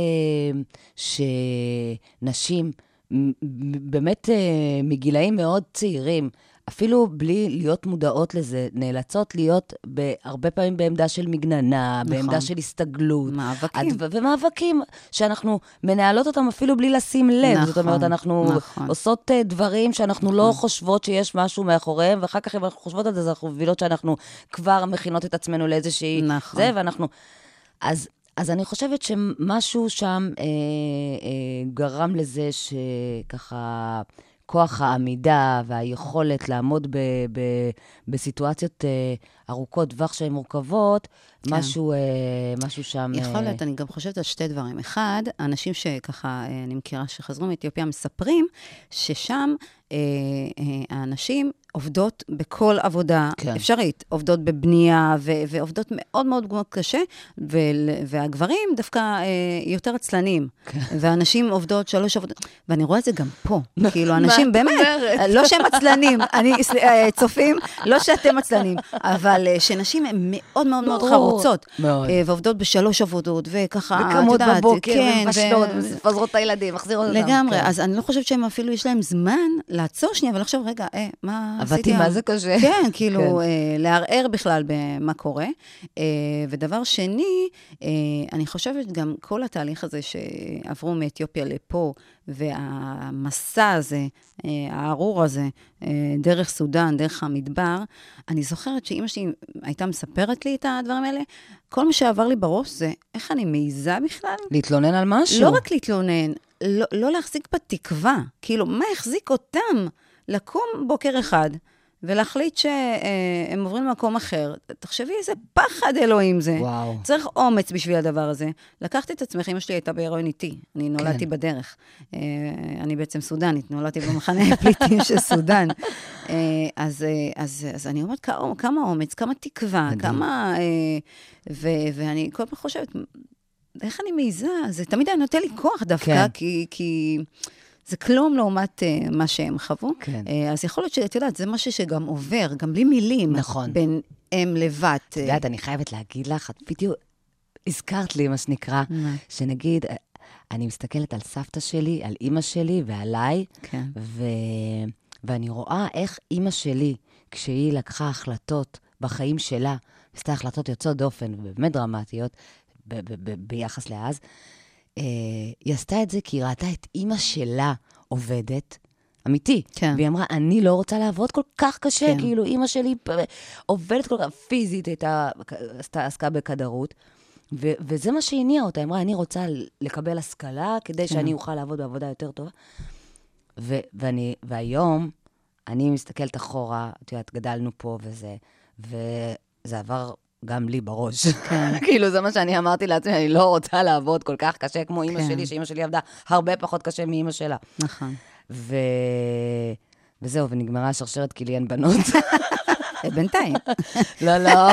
שנשים באמת מגילאים מאוד צעירים, אפילו בלי להיות מודעות לזה, נאלצות להיות הרבה פעמים בעמדה של מגננה, נכון. בעמדה של הסתגלות. מאבקים. ו- ומאבקים שאנחנו מנהלות אותם אפילו בלי לשים לב. נכון, זאת אומרת, אנחנו נכון. עושות דברים שאנחנו נכון. לא חושבות שיש משהו מאחוריהם, ואחר כך אם אנחנו חושבות על זה, אז אנחנו מבינות שאנחנו כבר מכינות את עצמנו לאיזושהי... נכון. זה, ואנחנו... אז... אז אני חושבת שמשהו שם אה, אה, גרם לזה שככה... כוח העמידה והיכולת לעמוד ב, ב, בסיטואציות אה, ארוכות טווח שהן מורכבות, כן. משהו, אה, משהו שם... יכול להיות, אה... אני גם חושבת על שתי דברים. אחד, האנשים שככה, אה, אני מכירה שחזרו מאתיופיה, מספרים ששם אה, אה, האנשים עובדות בכל עבודה כן. אפשרית. עובדות בבנייה ו- ועובדות מאוד מאוד מאוד קשה, ו- והגברים דווקא אה, יותר עצלנים. כן. ואנשים עובדות שלוש עבודות, ואני רואה את זה גם פה. כאילו, אנשים באמת, לא שהם עצלנים, אני, צופים, לא שאתם עצלנים, אבל שנשים הן מאוד מאוד מאוד חרוצות, מאוד. ועובדות בשלוש עבודות, וככה, וקמות בבוקר, כן, ובשלות, ו... ומפזרות את הילדים, מחזירות אותם. לגמרי, כן. אז אני לא חושבת שהם אפילו יש להם זמן לעצור שנייה, ולחשוב, רגע, אה, מה עשיתי? עבדתי מה זה קשה. כן, כאילו, כן. אה, לערער בכלל במה קורה. אה, ודבר שני, אה, אני חושבת גם כל התהליך הזה שעברו מאתיופיה לפה, והמסע הזה, הארור הזה, דרך סודן, דרך המדבר, אני זוכרת שאמא שלי הייתה מספרת לי את הדברים האלה, כל מה שעבר לי בראש זה, איך אני מעיזה בכלל? להתלונן על משהו? לא רק להתלונן, לא, לא להחזיק בתקווה, כאילו, מה החזיק אותם לקום בוקר אחד, ולהחליט שהם עוברים למקום אחר. תחשבי איזה פחד אלוהים זה. וואו. צריך אומץ בשביל הדבר הזה. לקחתי את עצמך, אמא שלי הייתה בהיריון איתי. אני נולדתי כן. בדרך. אני בעצם סודנית, נולדתי במחנה הפליטים של סודן. אז, אז, אז אני אומרת, כמה אומץ, כמה תקווה, כמה... ו, ואני כל פעם חושבת, איך אני מעיזה? זה תמיד היה נותן לי כוח דווקא, כן. כי... כי זה כלום לעומת uh, מה שהם חוו. כן. Uh, אז יכול להיות שאת יודעת, זה משהו שגם עובר, גם בלי מילים. נכון. בין אם לבת. את יודעת, אני חייבת להגיד לך, את בדיוק הזכרת לי מה שנקרא, שנגיד, אני מסתכלת על סבתא שלי, על אמא שלי ועליי, כן. ו... ואני רואה איך אמא שלי, כשהיא לקחה החלטות בחיים שלה, עשתה החלטות יוצאות דופן, ובאמת דרמטיות, ב- ב- ב- ביחס לאז, היא עשתה את זה כי היא ראתה את אימא שלה עובדת, אמיתי. כן. והיא אמרה, אני לא רוצה לעבוד כל כך קשה, כן. כאילו אימא שלי עובדת כל כך פיזית, הייתה, עסקה בכדרות, ו- וזה מה שהניע אותה. היא אמרה, אני רוצה לקבל השכלה, כדי כן. שאני אוכל לעבוד בעבודה יותר טובה. ו- ואני, והיום, אני מסתכלת אחורה, את יודעת, גדלנו פה וזה, וזה עבר גם לי בראש. כאילו, זה מה שאני אמרתי לעצמי, אני לא רוצה לעבוד כל כך קשה כמו אמא שלי, שאמא שלי עבדה הרבה פחות קשה מאמא שלה. נכון. ו... וזהו, ונגמרה השרשרת כי לי אין בנות. בינתיים. לא, לא.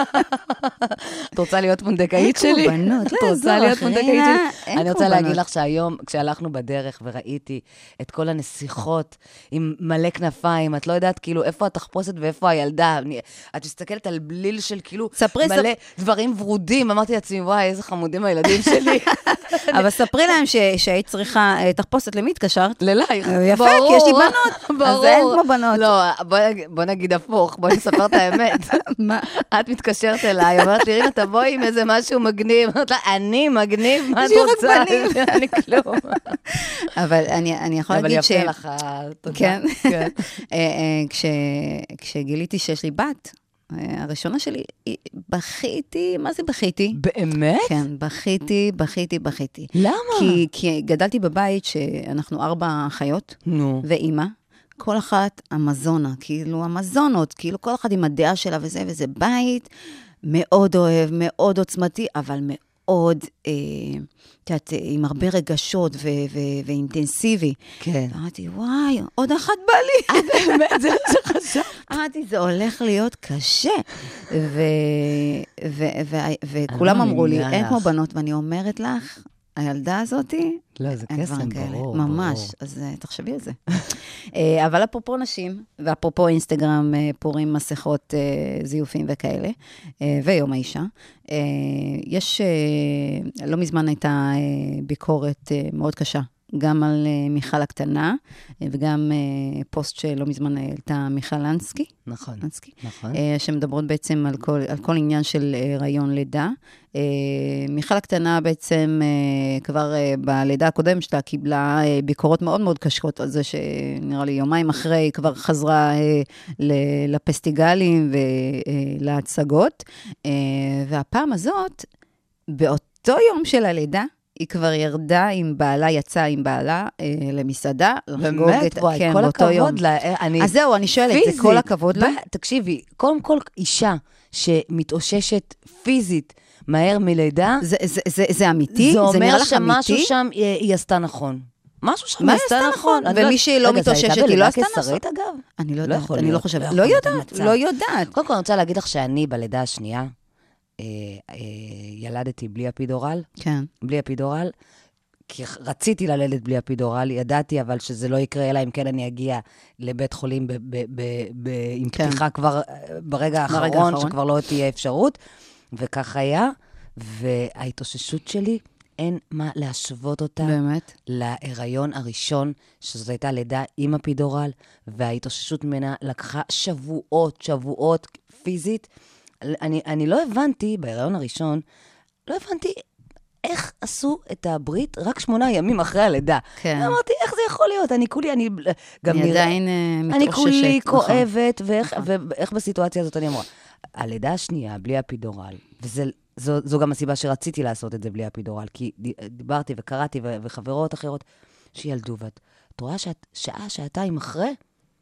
את רוצה להיות פונדקאית שלי? אין כמו בנות, את רוצה להיות פונדקאית שלי? אני רוצה להגיד בנות. לך שהיום, כשהלכנו בדרך וראיתי את כל הנסיכות עם מלא כנפיים, את לא יודעת כאילו איפה התחפושת ואיפה הילדה. אני- את מסתכלת על בליל של כאילו ספרי, מלא דברים ורודים. אמרתי לעצמי, וואי, איזה חמודים הילדים שלי. אבל ספרי להם ש- שהיית צריכה אה, תחפושת, למי התקשרת? ללייך. יפה, כי יש לי בנות. אז אין כמו בנות. לא, בוא, בוא נגיד הפוך, בואי נספר את האמת. מה? את מתקשרת אליי, אומרת לי, רינה, תבואי עם איזה משהו מגניב. אמרת לה, אני מגניב, מה את יש לי רק רוצה? בנים. אני כלום. אבל אני, אני יכולה אבל להגיד ש... יפה לך, תודה. כן. אה, אה, כש- כשגיליתי שיש לי בת, אה, הראשונה שלי, היא- בכיתי, מה זה בכיתי? באמת? כן, בכיתי, בכיתי, בכיתי. למה? כי, כי גדלתי בבית שאנחנו ארבע אחיות, נו. ואימא, כל אחת המזונה, כאילו המזונות, כאילו כל אחת עם הדעה שלה וזה, וזה בית מאוד אוהב, מאוד עוצמתי, אבל מאוד, אה, את יודעת, עם הרבה רגשות ו- ו- ואינטנסיבי. כן. אמרתי, וואי, עוד אחת בא לי. באמת, זה מה שחשבת. אמרתי, זה הולך להיות קשה. ו- ו- ו- וכולם לא אמרו לי, מאמינה אין כמו לך. בנות, ואני אומרת לך, הילדה הזאתי, לא, זה אין קסם, דברים כאלה, ברור. ממש, ברור. אז uh, תחשבי על זה. uh, אבל אפרופו נשים, ואפרופו אינסטגרם, uh, פורים מסכות uh, זיופים וכאלה, uh, ויום האישה, uh, יש, uh, לא מזמן הייתה uh, ביקורת uh, מאוד קשה, גם על uh, מיכל הקטנה, uh, וגם uh, פוסט שלא מזמן העלתה מיכל לנסקי, נכון. לנסקי, נכון. אה, שמדברות בעצם על כל, על כל עניין של אה, רעיון לידה. אה, מיכל הקטנה בעצם אה, כבר אה, בלידה הקודם שלה קיבלה אה, ביקורות מאוד מאוד קשות על זה שנראה לי יומיים אחרי היא כבר חזרה אה, ל- לפסטיגלים ולהצגות. אה, והפעם הזאת, באותו יום של הלידה, היא כבר ירדה עם בעלה, יצאה עם בעלה אה, למסעדה. לחגוג באמת, את- וואי, כן, כל באותו יום. הכבוד לה. אני- אז זהו, אני שואלת, זה כל הכבוד לה? ב- תקשיבי, קודם כל אישה שמתאוששת פיזית מהר מלידה, זה, זה, זה, זה אמיתי? זה זה נראה אומר לך שמשהו אמיתי? שם היא היא עשתה נכון. משהו שם מה היא היא עשתה עשתה נכון. נכון? אני לא- ומי שהיא לא רגע, זה מתאוששת, הייתה היא לא בלידה עשתה קיסרית, אגב? אני לא לא יודעת, יכול אני לא להיות, חושבת. לא לא יכול להיות, יודעת, מצב. לא יודעת. קודם כל, אני רוצה להגיד לך שאני בלידה השנייה, אה, אה, ילדתי בלי אפידורל, כן. בלי אפידורל, כי רציתי ללדת בלי אפידורל, ידעתי אבל שזה לא יקרה, אלא אם כן אני אגיע לבית חולים ב- ב- ב- ב- עם כן. פתיחה כבר אה, ברגע האחרון, האחרון. שכבר לא תהיה אפשרות, וכך היה, וההתאוששות שלי, אין מה להשוות אותה באמת? להיריון הראשון, שזאת הייתה לידה עם אפידורל, וההתאוששות ממנה לקחה שבועות, שבועות פיזית. אני, אני לא הבנתי, בהיריון הראשון, לא הבנתי איך עשו את הברית רק שמונה ימים אחרי הלידה. כן. אמרתי, איך זה יכול להיות? אני כולי, אני גם אני נראה- עדיין אה, מתאוששת. אני כולי נכון. כואבת, ואיך, ואיך בסיטואציה הזאת אני אמרה. הלידה השנייה, בלי אפידורל, וזו זו גם הסיבה שרציתי לעשות את זה בלי אפידורל, כי דיברתי וקראתי ו- וחברות אחרות שילדו, ואת את רואה שאת שעה, שעתיים אחרי,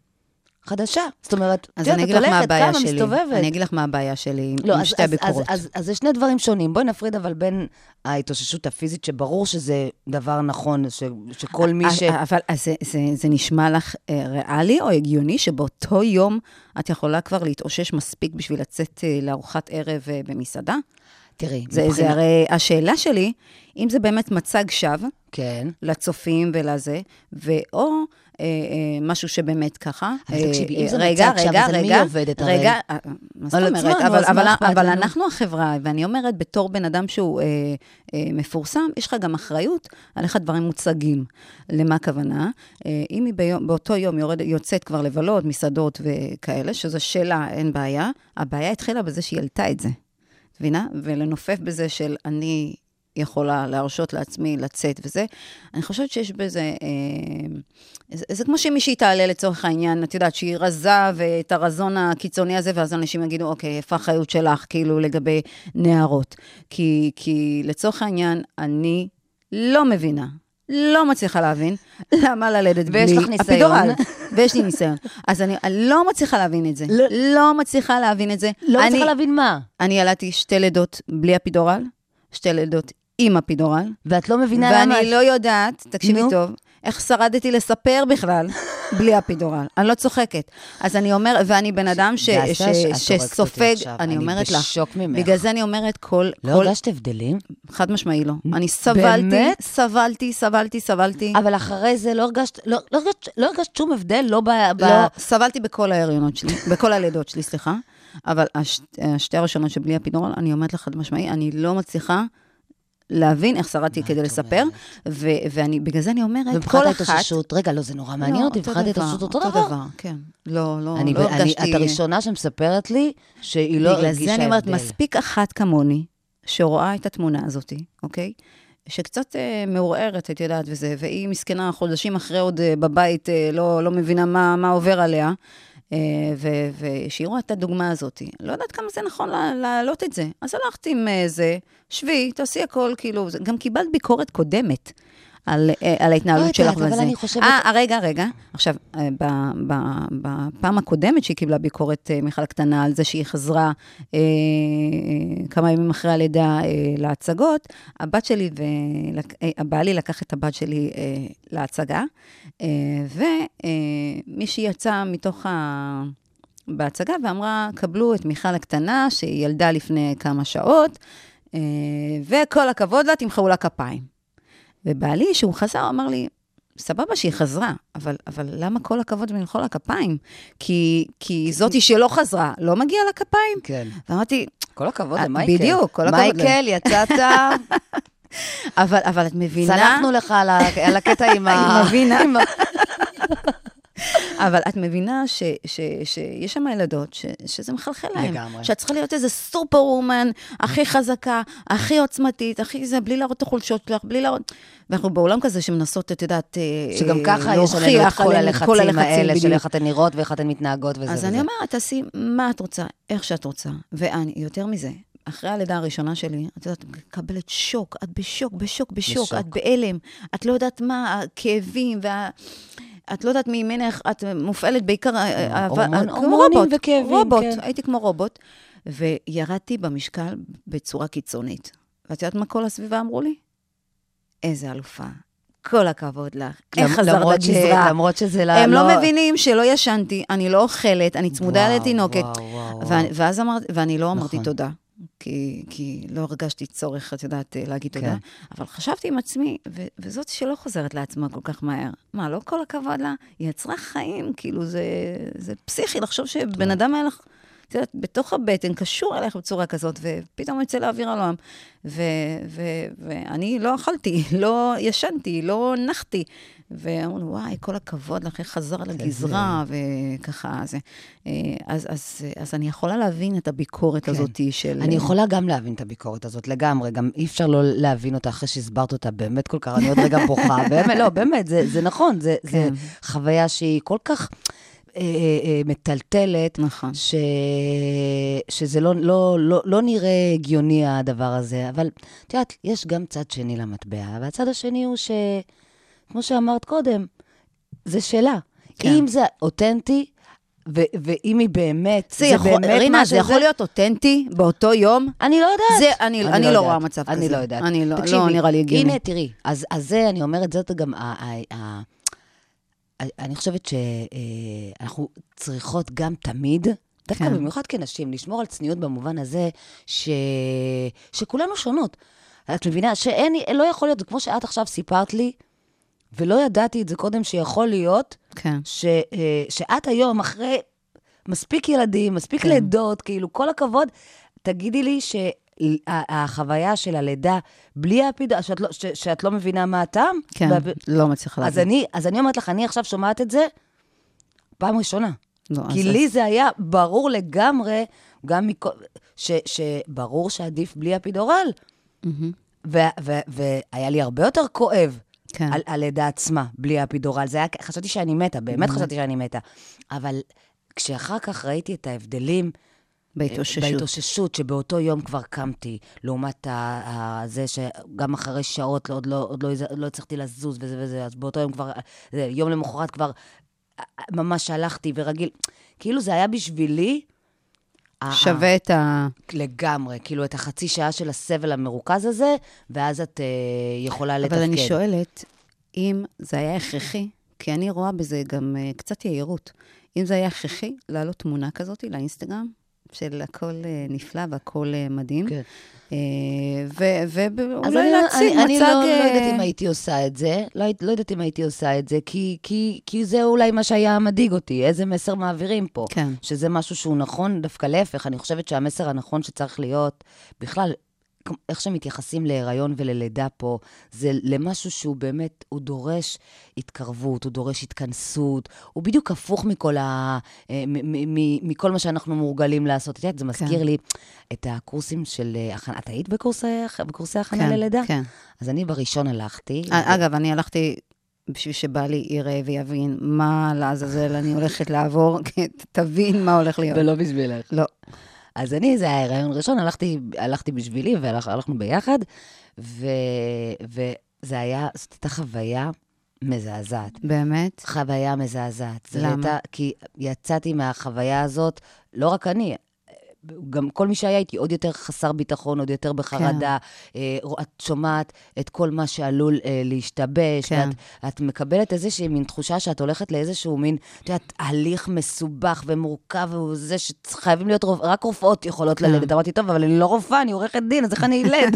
חדשה. זאת אומרת, אז את אני יודעת, אגיד לך מה את הולכת, הבעיה כמה שלי. מסתובבת. אני אגיד לך מה הבעיה שלי עם לא, עם אז, שתי אז, הביקורות. אז, אז, אז זה שני דברים שונים. בואי נפריד אבל בין ההתאוששות הפיזית, שברור שזה דבר נכון, ש, שכל מי ש... אבל אז זה, זה, זה נשמע לך אה, ריאלי או הגיוני שבאותו יום את יכולה כבר להתאושש מספיק בשביל לצאת אה, לארוחת ערב אה, במסעדה? תראי, זה, זה הרי, השאלה שלי, אם זה באמת מצג שווא, כן. לצופים ולזה, ואו אה, אה, משהו שבאמת ככה. אבל אה, תקשיבי, אם אה, זה רגע, מצג שווא, רגע, אז על מי רגע, היא עובדת הרי? רגע, אה, מה זאת על אומרת? עצמה, נו, אבל, אז מה אבל, אכפת אבל לנו? אנחנו החברה, ואני אומרת, בתור בן אדם שהוא אה, אה, מפורסם, יש לך גם אחריות על איך הדברים מוצגים. למה הכוונה? אה, אם היא ביום, באותו יום יורד, יוצאת כבר לבלות, מסעדות וכאלה, שזו שאלה, אין בעיה, הבעיה התחילה בזה שהיא העלתה את זה. מבינה? ולנופף בזה של אני יכולה להרשות לעצמי לצאת וזה. אני חושבת שיש בזה, אה, זה, זה כמו שמישהי תעלה לצורך העניין, את יודעת שהיא רזה ואת הרזון הקיצוני הזה, ואז אנשים יגידו, אוקיי, איפה החיות שלך, כאילו לגבי נערות. כי, כי לצורך העניין, אני לא מבינה, לא מצליחה להבין למה ללדת בלי ויש לך ניסיון. אפידורל. ויש לי ניסיון. אז אני לא מצליחה להבין את זה. לא מצליחה להבין את זה. לא אני- מצליחה להבין מה. אני ילדתי שתי לידות בלי אפידורל, שתי לידות עם אפידורל, ואת לא מבינה למה... ואני לא יודעת, תקשיבי נו. טוב, איך שרדתי לספר בכלל בלי אפידורל. אני לא צוחקת. אז אני אומר, ואני בן אדם ש- דסה, ש- שאת הורגת אותי שסופג, עכשיו. אני אומרת לך, בשוק ממך. בגלל זה אני אומרת כל, לא כל, הרגשת הבדלים? חד משמעי לא. אני סבלתי, באמת? סבלתי, סבלתי, סבלתי. אבל אחרי זה לא הרגשת, לא, לא הרגשת, לא הרגשת שום הבדל, לא ב... ב... לא, סבלתי בכל ההריונות שלי, בכל הלידות שלי, סליחה. אבל הש, השתי הראשונות שבלי אפידורל, אני אומרת לך חד משמעי, אני לא מצליחה להבין איך שרדתי כדי לספר, ו- ואני, בגלל זה אני אומרת, כל ומבחינת אחת... ההתאוששות, רגע, לא, זה נורא מעניין לא, אותי, אותו מבחינת דבר, ההתאוששות אותו דבר. כן. לא, לא, אני, לא אני, הרגשתי... את הראשונה שמספרת לי שהיא לא הרגישה הבדל. בגלל זה אני אומרת, מספיק אחת כמוני, שרואה את התמונה הזאת, אוקיי? שקצת אה, מעורערת, את יודעת, וזה, והיא מסכנה חודשים אחרי עוד אה, בבית, אה, לא, לא מבינה מה, מה עובר עליה, אה, ו- ושהיא רואה את הדוגמה הזאת. לא יודעת כמה זה נכון לה- להעלות את זה. אז הלכתי עם אה, זה, שבי, תעשי הכל, כאילו, זה- גם קיבלת ביקורת קודמת. על, אה, על ההתנהלות לא שלך יודעת, אבל וזה. אני חושבת- אה, רגע, רגע. עכשיו, אה, ב- ב- בפעם הקודמת שהיא קיבלה ביקורת, אה, מיכל הקטנה, על זה שהיא חזרה אה, אה, כמה ימים אחרי הלידה אה, להצגות, הבת שלי, ולק- אה, הבעלי לקח את הבת שלי אה, להצגה, אה, ומישהי יצאה מתוך ה... בהצגה ואמרה, קבלו את מיכל הקטנה, שהיא ילדה לפני כמה שעות, אה, וכל הכבוד לה, תמחאו לה כפיים. ובעלי, שהוא חזר, אמר לי, סבבה שהיא חזרה, אבל, אבל למה כל הכבוד מלמחוא לה כפיים? כי, כי זאתי שלא חזרה, לא מגיע לה כפיים? כן. ואמרתי, כל הכבוד אה, למייקל. בדיוק, כל הכבוד ל- מייקל, יצאת, אבל, אבל את מבינה... סלחנו לך על ה- על הקטע עם ה... אני מבינה. עם ה- אבל את מבינה ש, ש, שיש שם ילדות ש, שזה מחלחל להם. לגמרי. שאת צריכה להיות איזה סופר וומן, הכי חזקה, הכי עוצמתית, הכי זה, בלי להראות את החולשות שלך, בלי להראות... ואנחנו בעולם כזה שמנסות, את יודעת, שגם אה, ככה יש עלינו את להוכיח כל עלינו את הלחצים האלה, של בדיוק. איך אתן נראות ואיך אתן מתנהגות וזה אז וזה. אני אומרת, תעשי מה את רוצה, איך שאת רוצה. ואני, יותר מזה, אחרי הלידה הראשונה שלי, את יודעת, מקבלת שוק, את בשוק, בשוק, בשוק, בשוק. את בהלם, את לא יודעת מה, הכאבים, וה... את לא יודעת ממנך, את מופעלת בעיקר... הורמון- כמו הורמונים רובוט, וכאבים, רובוט, כן. הייתי כמו רובוט, וירדתי במשקל בצורה קיצונית. ואת יודעת מה כל הסביבה אמרו לי? איזה אלופה, כל הכבוד לך, איך חזרת למרות ש- לגזרה. למרות שזה לא... הם לא מבינים שלא ישנתי, אני לא אוכלת, אני צמודה וואו, לתינוקת. וואו, וואו, ו- וואו. ואז אמרתי, ואני לא אמרתי נכון. תודה, כי, כי לא הרגשתי צורך, את יודעת, להגיד תודה, כן. אבל חשבתי עם עצמי, ו- וזאת שלא חוזרת לעצמה כל כך מהר. מה, לא כל הכבוד לה? היא יצרה חיים, כאילו זה, זה פסיכי לחשוב שבן אדם היה לך, את יודעת, בתוך הבטן, קשור אליך בצורה כזאת, ופתאום יוצא לאוויר העולם. ו- ו- ואני לא אכלתי, לא ישנתי, לא נחתי. ואמרו, וואי, כל הכבוד לך, איך חזר לגזרה, וככה, אז, אז, אז, אז אני יכולה להבין את הביקורת כן. הזאת של... אני יכולה גם להבין את הביקורת הזאת לגמרי, גם אי אפשר לא להבין אותה אחרי שהסברת אותה באמת כל כך, אני עוד רגע בוכה, באמת, לא, באמת, זה, זה נכון, זה, זה כן. חוויה שהיא כל כך אה, אה, מטלטלת, נכון. ש... שזה לא, לא, לא, לא נראה הגיוני הדבר הזה, אבל את יודעת, יש גם צד שני למטבע, והצד השני הוא ש... כמו שאמרת קודם, זה שלה. כן. אם זה אותנטי, ו- ואם היא באמת, זה זה יכול, באמת רינה, מה זה שזה- יכול להיות אותנטי באותו יום? אני לא יודעת. זה, אני, אני, אני לא יודעת. רואה מצב אני כזה. לא יודעת. אני לא, תקשיבי, לא נראה לי הגיוני. הנה, תראי, אז, אז זה, אני אומרת, זאת גם, ה, ה, ה, ה, אני חושבת שאנחנו צריכות גם תמיד, דווקא כן. במיוחד כנשים, לשמור על צניעות במובן הזה, ש, שכולנו שונות. את מבינה שאין, לא יכול להיות, כמו שאת עכשיו סיפרת לי, ולא ידעתי את זה קודם, שיכול להיות, כן. ש, אה, שאת היום, אחרי מספיק ילדים, מספיק כן. לידות, כאילו, כל הכבוד, תגידי לי שהחוויה של הלידה, בלי הפידה, שאת לא, ש, שאת לא מבינה מה הטעם, כן, וה- לא מצליחה אז להבין. אני, אז אני אומרת לך, אני עכשיו שומעת את זה פעם ראשונה. לא, כי אז- לי זה היה ברור לגמרי, גם מכל, ש, שברור שעדיף בלי הפידורל, מהמם. ו- ו- והיה לי הרבה יותר כואב. כן. על הלידה עצמה, בלי הפידורל. זה היה, חשבתי שאני מתה, באמת חשבתי שאני מתה. אבל כשאחר כך ראיתי את ההבדלים, בהתאוששות. בהתאוששות, שבאותו יום כבר קמתי, לעומת זה שגם אחרי שעות עוד לא, עוד לא, לא הצלחתי לזוז וזה וזה, אז באותו יום כבר, יום למחרת כבר ממש הלכתי ורגיל, כאילו זה היה בשבילי, שווה את ה... לגמרי, כאילו את החצי שעה של הסבל המרוכז הזה, ואז את uh, יכולה לתפקד. אבל אני שואלת, אם זה היה הכרחי, כי אני רואה בזה גם uh, קצת יעירות, אם זה היה הכרחי, לעלות תמונה כזאת לאינסטגרם, של הכל uh, נפלא והכל uh, מדהים, כן. ואולי להציג מצג... אני לא יודעת אם הייתי עושה את זה, לא יודעת אם הייתי עושה את זה, כי זה אולי מה שהיה מדאיג אותי, איזה מסר מעבירים פה. שזה משהו שהוא נכון, דווקא להפך, אני חושבת שהמסר הנכון שצריך להיות, בכלל, איך שמתייחסים להיריון וללידה פה, זה למשהו שהוא באמת, הוא דורש התקרבות, הוא דורש התכנסות, הוא בדיוק הפוך מכל, ה, מכל מה שאנחנו מורגלים לעשות. את יודעת, זה מזכיר לי את הקורסים של הכנה. את היית בקורסי הכנה ללידה? כן. אז אני בראשון הלכתי. אגב, אני הלכתי בשביל שבא לי יראה ויבין מה לעזאזל אני הולכת לעבור, תבין מה הולך להיות. ולא בשבילך. לא. אז אני, זה היה הרעיון ראשון, הלכתי, הלכתי בשבילי, והלכנו ביחד, ו, וזה היה, זאת הייתה חוויה מזעזעת. באמת? חוויה מזעזעת. למה? הייתה, כי יצאתי מהחוויה הזאת, לא רק אני, גם כל מי שהיה איתי עוד יותר חסר ביטחון, עוד יותר בחרדה, כן. אה, את שומעת את כל מה שעלול אה, להשתבש, כן. ואת את מקבלת איזושהי מין תחושה שאת הולכת לאיזשהו מין, את יודעת, הליך מסובך ומורכב, וזה שחייבים להיות רופ... רק רופאות יכולות כן. ללדת. אמרתי, טוב, אבל אני לא רופאה, אני עורכת דין, אז איך אני ילד?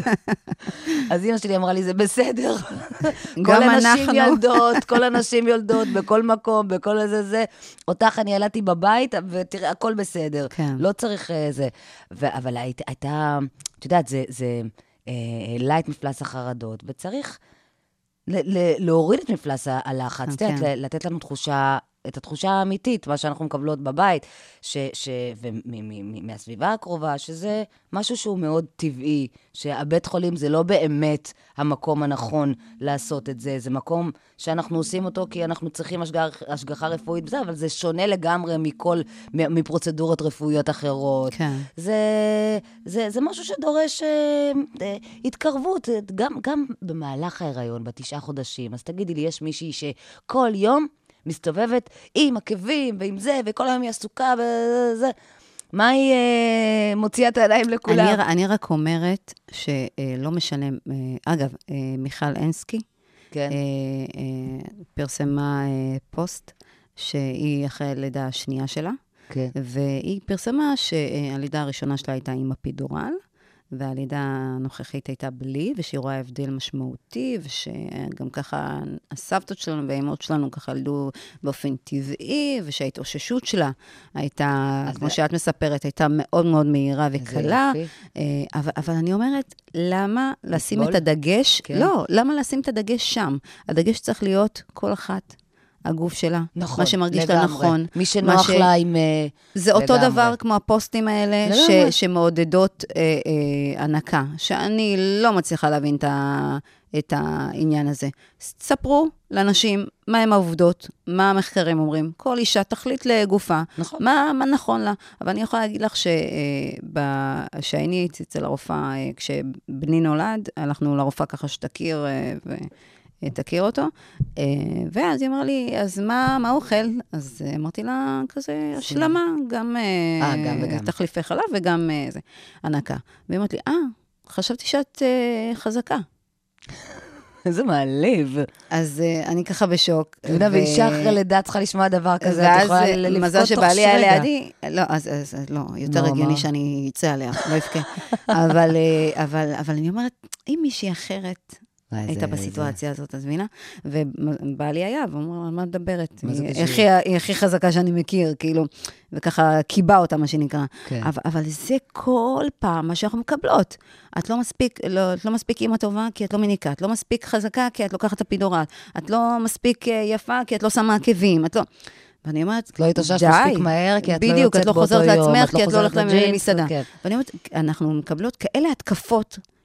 אז אמא שלי אמרה לי, זה בסדר. כל הנשים ילדות, כל הנשים יולדות, בכל מקום, בכל איזה זה. אותך אני ילדתי בבית, ותראה, הכל בסדר. כן. לא צריך... זה. ו- אבל היית, הייתה, את יודעת, זה, זה אה, העלה את מפלס החרדות, וצריך ל- ל- להוריד את מפלס הלחץ, okay. תדעת, לתת לנו תחושה, את התחושה האמיתית, מה שאנחנו מקבלות בבית, ש- ש- ומהסביבה הקרובה, שזה משהו שהוא מאוד טבעי, שהבית חולים זה לא באמת המקום הנכון לעשות את זה, זה מקום שאנחנו עושים אותו כי אנחנו צריכים השגח, השגחה רפואית בזה, אבל זה שונה לגמרי מכל, מפרוצדורות רפואיות אחרות. כן. זה, זה, זה משהו שדורש אה, אה, התקרבות, גם, גם במהלך ההיריון, בתשעה חודשים. אז תגידי לי, יש מישהי שכל יום מסתובבת עם עקבים ועם זה, וכל היום היא עסוקה וזה. מה היא אה, מוציאה את העיניים לכולם? אני, אני רק אומרת שלא משנה, אה, אגב, אה, מיכל אנסקי, כן. אה, אה, פרסמה אה, פוסט, שהיא אחרי הלידה השנייה שלה, כן. והיא פרסמה שהלידה הראשונה שלה הייתה עם אפידורל, והלידה הנוכחית הייתה בלי, ושהיא רואה הבדל משמעותי, ושגם ככה הסבתות שלנו והאימות שלנו ככה ילדו באופן טבעי, ושההתאוששות שלה הייתה, כמו שאת מספרת, הייתה מאוד מאוד מהירה וקלה. אבל, אבל אני אומרת, למה לשים את הדגש? לא, למה לשים את הדגש שם? הדגש צריך להיות כל אחת. הגוף שלה, נכון, מה שמרגיש לה נכון. מי שנוח ש... לה עם... זה לגמרי. אותו דבר כמו הפוסטים האלה, ש... שמעודדות אה, אה, ענקה, שאני לא מצליחה להבין את, ה... את העניין הזה. ספרו לאנשים מה הם העובדות, מה המחקרים אומרים. כל אישה תחליט לגופה, נכון. מה, מה נכון לה. אבל אני יכולה להגיד לך שהייני אצל הרופאה, כשבני נולד, הלכנו לרופאה ככה שתכיר ו... תכיר אותו, ואז היא אמרה לי, אז מה, מה אוכל? אז אמרתי לה, כזה השלמה, גם, 아, גם וגם. תחליפי חלב וגם זה, ענקה. והיא אמרת לי, אה, חשבתי שאת חזקה. איזה מעליב. אז אני ככה בשוק. ואישה אחרי לידה צריכה לשמוע דבר כזה, את יכולה לבכות תוך שרגע. מזל שבעלי היה לידי, לא, אז לא, יותר הגיוני שאני אצא עליה, לא אבכה. אבל אני אומרת, אם מישהי אחרת... הייתה בסיטואציה הזאת, אז מבינה? ובעלי היה, ואומר, על מה מדברת? היא הכי חזקה שאני מכיר, כאילו, וככה קיבה אותה, מה שנקרא. אבל זה כל פעם מה שאנחנו מקבלות. את לא מספיק, את לא מספיק אימא טובה, כי את לא מיניקה. את לא מספיק חזקה, כי את לוקחת אפידורל. את לא מספיק יפה, כי את לא שמה עקבים. את לא... ואני אומרת, את לא התאוששת מספיק מהר, כי את לא יוצאת באותו יום. בדיוק, את לא חוזרת לעצמך, כי את לא הולכת למסעדה. ואני אומרת, אנחנו מקבלות כאלה התקפות,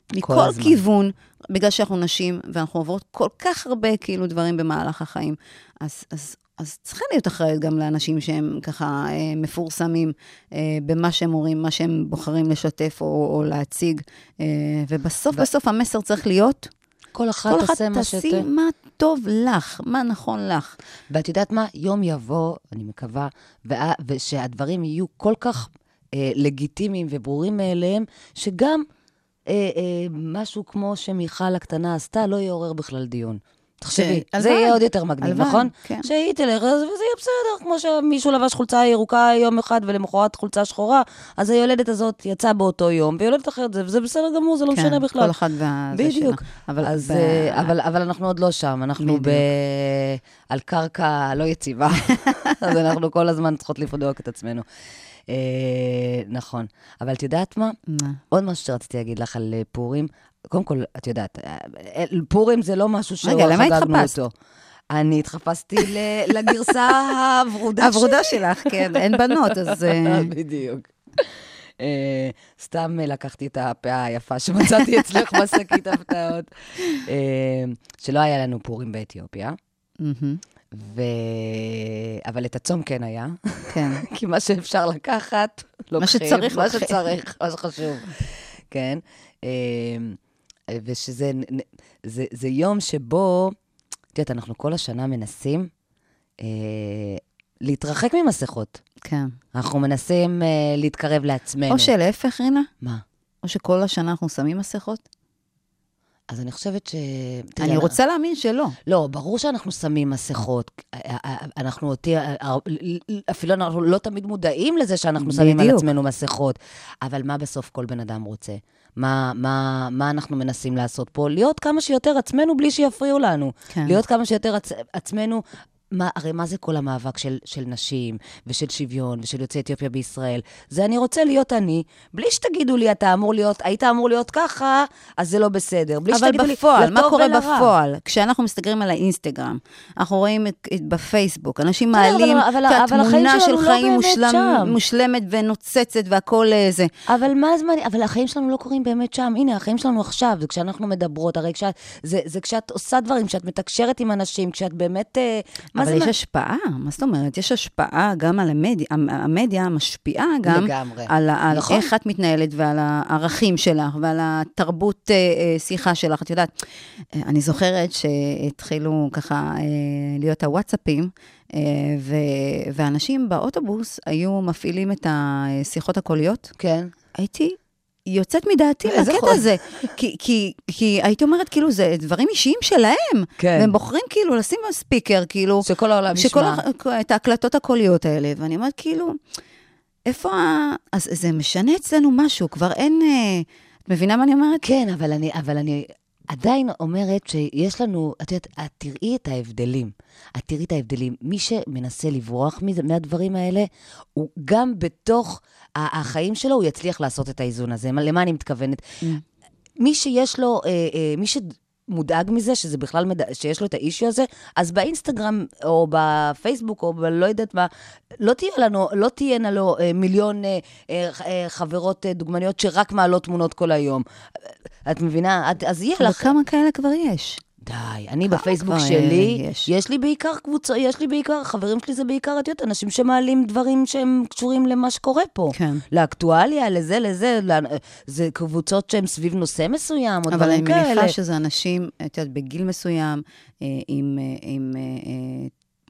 מכל הזמן. כיוון, בגלל שאנחנו נשים, ואנחנו עוברות כל כך הרבה כאילו דברים במהלך החיים. אז, אז, אז צריכה להיות אחראית גם לאנשים שהם ככה אה, מפורסמים אה, במה שהם אומרים, מה שהם בוחרים לשתף או, או להציג. אה, ובסוף, ו... בסוף המסר צריך להיות, כל אחד כל אחד תעשה מה תעשי שאתה... מה טוב לך, מה נכון לך. ואת יודעת מה? יום יבוא, אני מקווה, וה... ושהדברים יהיו כל כך אה, לגיטימיים וברורים מאליהם, שגם אה, אה, משהו כמו שמיכל הקטנה עשתה, לא יעורר בכלל דיון. תחשבי, הלוואי. זה יהיה עוד יותר מגניב, הלוואי, נכון? כן. שהיא תלך, וזה יהיה בסדר, כמו שמישהו לבש חולצה ירוקה יום אחד, ולמחרת חולצה שחורה, אז היולדת הזאת יצאה באותו יום, ויולדת אחרת זה, וזה בסדר גמור, זה לא כן, משנה בכלל. כל אחד וה... זה בדיוק. שלה. אבל, אז, ב... אבל, אבל אנחנו עוד לא שם, אנחנו ב... על קרקע לא יציבה, אז אנחנו כל הזמן צריכות לפדוק את עצמנו. אה, נכון. אבל את יודעת מה? מה? עוד משהו שרציתי להגיד לך על פורים, קודם כל, את יודעת, פורים זה לא משהו רגע, למה שחגגנו התחפשת? אותו. אני התחפשתי ל- לגרסה הוורודה העבודה שלך, כן, אין בנות, אז... אה, בדיוק. אה, סתם לקחתי את הפאה היפה שמצאתי אצלך בשקית הפתעות. אה, שלא היה לנו פורים באתיופיה, מהמם, ו... אבל את הצום כן היה. כן. כי מה שאפשר לקחת, לוקחים. שצריך, מה לוקחים. שצריך, מה שחשוב. כן. אה, ושזה זה, זה יום שבו, את יודעת, אנחנו כל השנה מנסים אה, להתרחק ממסכות. כן. אנחנו מנסים אה, להתקרב לעצמנו. או שלהפך, רינה, מה? או שכל השנה אנחנו שמים מסכות. אז אני חושבת ש... אני תראה, רוצה להאמין שלא. לא, ברור שאנחנו שמים מסכות. אנחנו אותי, אפילו אנחנו לא תמיד מודעים לזה שאנחנו שמים על בדיוק. עצמנו מסכות. אבל מה בסוף כל בן אדם רוצה? מה, מה, מה אנחנו מנסים לעשות פה? להיות כמה שיותר עצמנו בלי שיפריעו לנו. כן. להיות כמה שיותר עצ... עצמנו... מה, הרי מה זה כל המאבק של, של נשים ושל שוויון ושל יוצאי אתיופיה בישראל? זה אני רוצה להיות אני, בלי שתגידו לי, אתה אמור להיות, היית אמור להיות ככה, אז זה לא בסדר. בלי אבל שתגידו לי, בפועל, מה לטוב קורה ולרע. בפועל? כשאנחנו מסתגרים על האינסטגרם, אנחנו רואים את- את- בפייסבוק, אנשים בסדר, מעלים אבל- אבל- את אבל החיים התמונה שלנו של לא חיים באמת מושלם- שם. מושלמת ונוצצת והכל אה, זה. אבל מה הזמן, אבל החיים שלנו לא קורים באמת שם. הנה, החיים שלנו עכשיו, זה כשאנחנו מדברות, הרי כשאת, זה, זה כשאת עושה דברים, כשאת מתקשרת עם אנשים, כשאת באמת, אה, מה אבל זה יש מה- השפעה, מה זאת אומרת? יש השפעה גם על המדיה, המ- המדיה משפיעה גם לגמרי. על, ה- על נכון. איך את מתנהלת ועל הערכים שלך ועל התרבות אה, אה, שיחה שלך. את יודעת, אה, אני זוכרת שהתחילו ככה אה, להיות הוואטסאפים, אה, ו- ואנשים באוטובוס היו מפעילים את השיחות הקוליות. כן. הייתי יוצאת מדעתי איזה לקטע חול. הזה, כי, כי, כי הייתי אומרת, כאילו, זה דברים אישיים שלהם, כן. והם בוחרים כאילו לשים ספיקר, כאילו, שכל העולם שכל ישמע. ה- את ההקלטות הקוליות האלה, ואני אומרת, כאילו, איפה ה... אז זה משנה אצלנו משהו, כבר אין... אה, את מבינה מה אני אומרת? כן, אבל אני, אבל אני עדיין אומרת שיש לנו, את יודעת, את תראי את ההבדלים. את תראי את ההבדלים. מי שמנסה לברוח מזה- מהדברים האלה, הוא גם בתוך ה- החיים שלו, הוא יצליח לעשות את האיזון הזה. מה- למה אני מתכוונת? מי שיש לו, אה, אה, מי שמודאג מזה, שזה בכלל, מד... שיש לו את האישיו הזה, אז באינסטגרם, או בפייסבוק, או בלא יודעת מה, לא תהיה לנו, לא תהיינה לו אה, מיליון אה, אה, אה, חברות אה, דוגמניות שרק מעלות תמונות כל היום. את מבינה? את, אז יהיה לך... וכמה כאלה כבר יש? די, אני כמה בפייסבוק כבר שלי, יש? יש לי בעיקר קבוצות, יש לי בעיקר, חברים שלי זה בעיקר, את יודעת, אנשים שמעלים דברים שהם קשורים למה שקורה פה. כן. לאקטואליה, לזה, לזה, לאן- זה קבוצות שהן סביב נושא מסוים, או אבל אני דברים כאלה. מניחה שזה אנשים, את יודעת, בגיל מסוים, אה, עם... אה, עם אה, אה,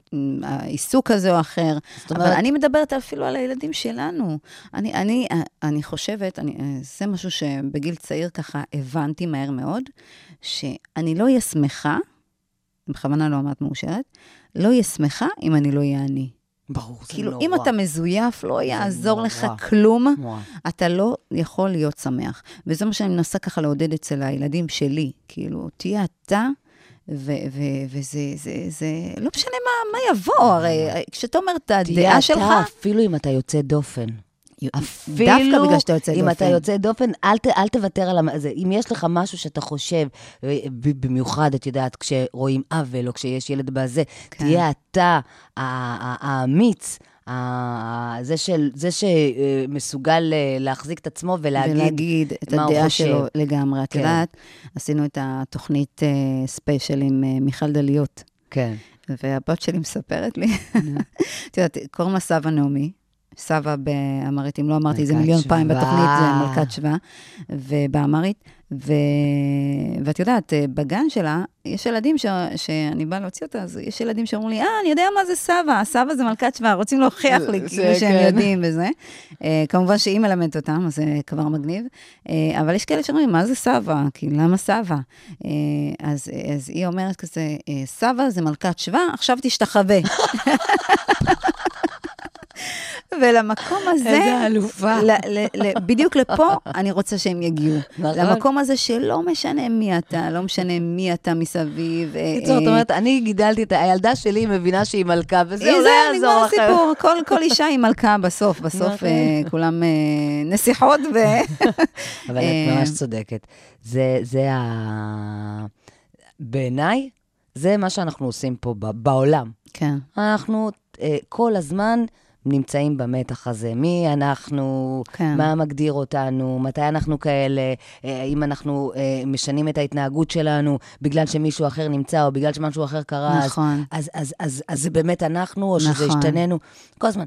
העיסוק כזה או אחר, זאת אבל אומרת- אני מדברת אפילו על הילדים שלנו. אני, אני, אני חושבת, אני, זה משהו שבגיל צעיר ככה הבנתי מהר מאוד, שאני לא אהיה שמחה, בכוונה לא אמרת מאושרת, לא אהיה שמחה אם אני לא אהיה אני. ברור, זה כאילו, נורא. אם אתה מזויף, לא יעזור נורא. לך כלום, נורא. אתה לא יכול להיות שמח. וזה מה שאני מנסה ככה לעודד אצל הילדים שלי. כאילו, תהיה אתה, ו- ו- וזה, זה, זה, לא משנה מה, מה יבוא, הרי כשאתה אומר את תהיה הדעה שלך, אתה, אפילו אם אתה יוצא דופן. אפילו דווקא בגלל שאתה יוצא אם דופן. אתה יוצא דופן, אל, ת, אל תוותר על זה. אם יש לך משהו שאתה חושב, ב- במיוחד, את יודעת, כשרואים עוול, או כשיש ילד בזה, כן. תהיה אתה ה- ה- האמיץ, ה- זה, של, זה שמסוגל להחזיק את עצמו ולהגיד, ולהגיד את הדעה שלו לגמרי. את יודעת, עשינו את התוכנית ספיישל עם מיכל דליות. כן. והבת שלי מספרת לי, את יודעת, קוראים לה סבא נעמי, סבא באמרית, אם לא אמרתי, זה מיליון פעם בתוכנית, זה מלכת שווה, ובאמרית, ואת יודעת, בגן שלה, יש ילדים שאני באה להוציא אותה, אז יש ילדים שאומרו לי, אה, אני יודע מה זה סבא, סבא זה מלכת שווה, רוצים להוכיח לי, כאילו שהם יודעים וזה. כמובן שהיא מלמדת אותם, אז זה כבר מגניב, אבל יש כאלה שאומרים, מה זה סבא? כי למה סבא? אז היא אומרת כזה, סבא זה מלכת שווה, עכשיו תשתחווה. ולמקום הזה, איזה אלופה. בדיוק לפה, אני רוצה שהם יגיעו. למקום הזה שלא משנה מי אתה, לא משנה מי אתה מסביב. זאת אומרת, אני גידלתי את הילדה שלי, מבינה שהיא מלכה, וזה אולי יעזור לכם. סיפור, כל אישה היא מלכה בסוף, בסוף כולם נסיכות. אבל את ממש צודקת. זה ה... בעיניי, זה מה שאנחנו עושים פה בעולם. כן. אנחנו כל הזמן נמצאים במתח הזה. מי אנחנו, כן. מה מגדיר אותנו, מתי אנחנו כאלה, אם אנחנו משנים את ההתנהגות שלנו בגלל שמישהו אחר נמצא, או בגלל שמשהו אחר קרה, נכון. אז, אז, אז, אז, אז זה באמת אנחנו, או נכון. שזה השתננו. כל הזמן.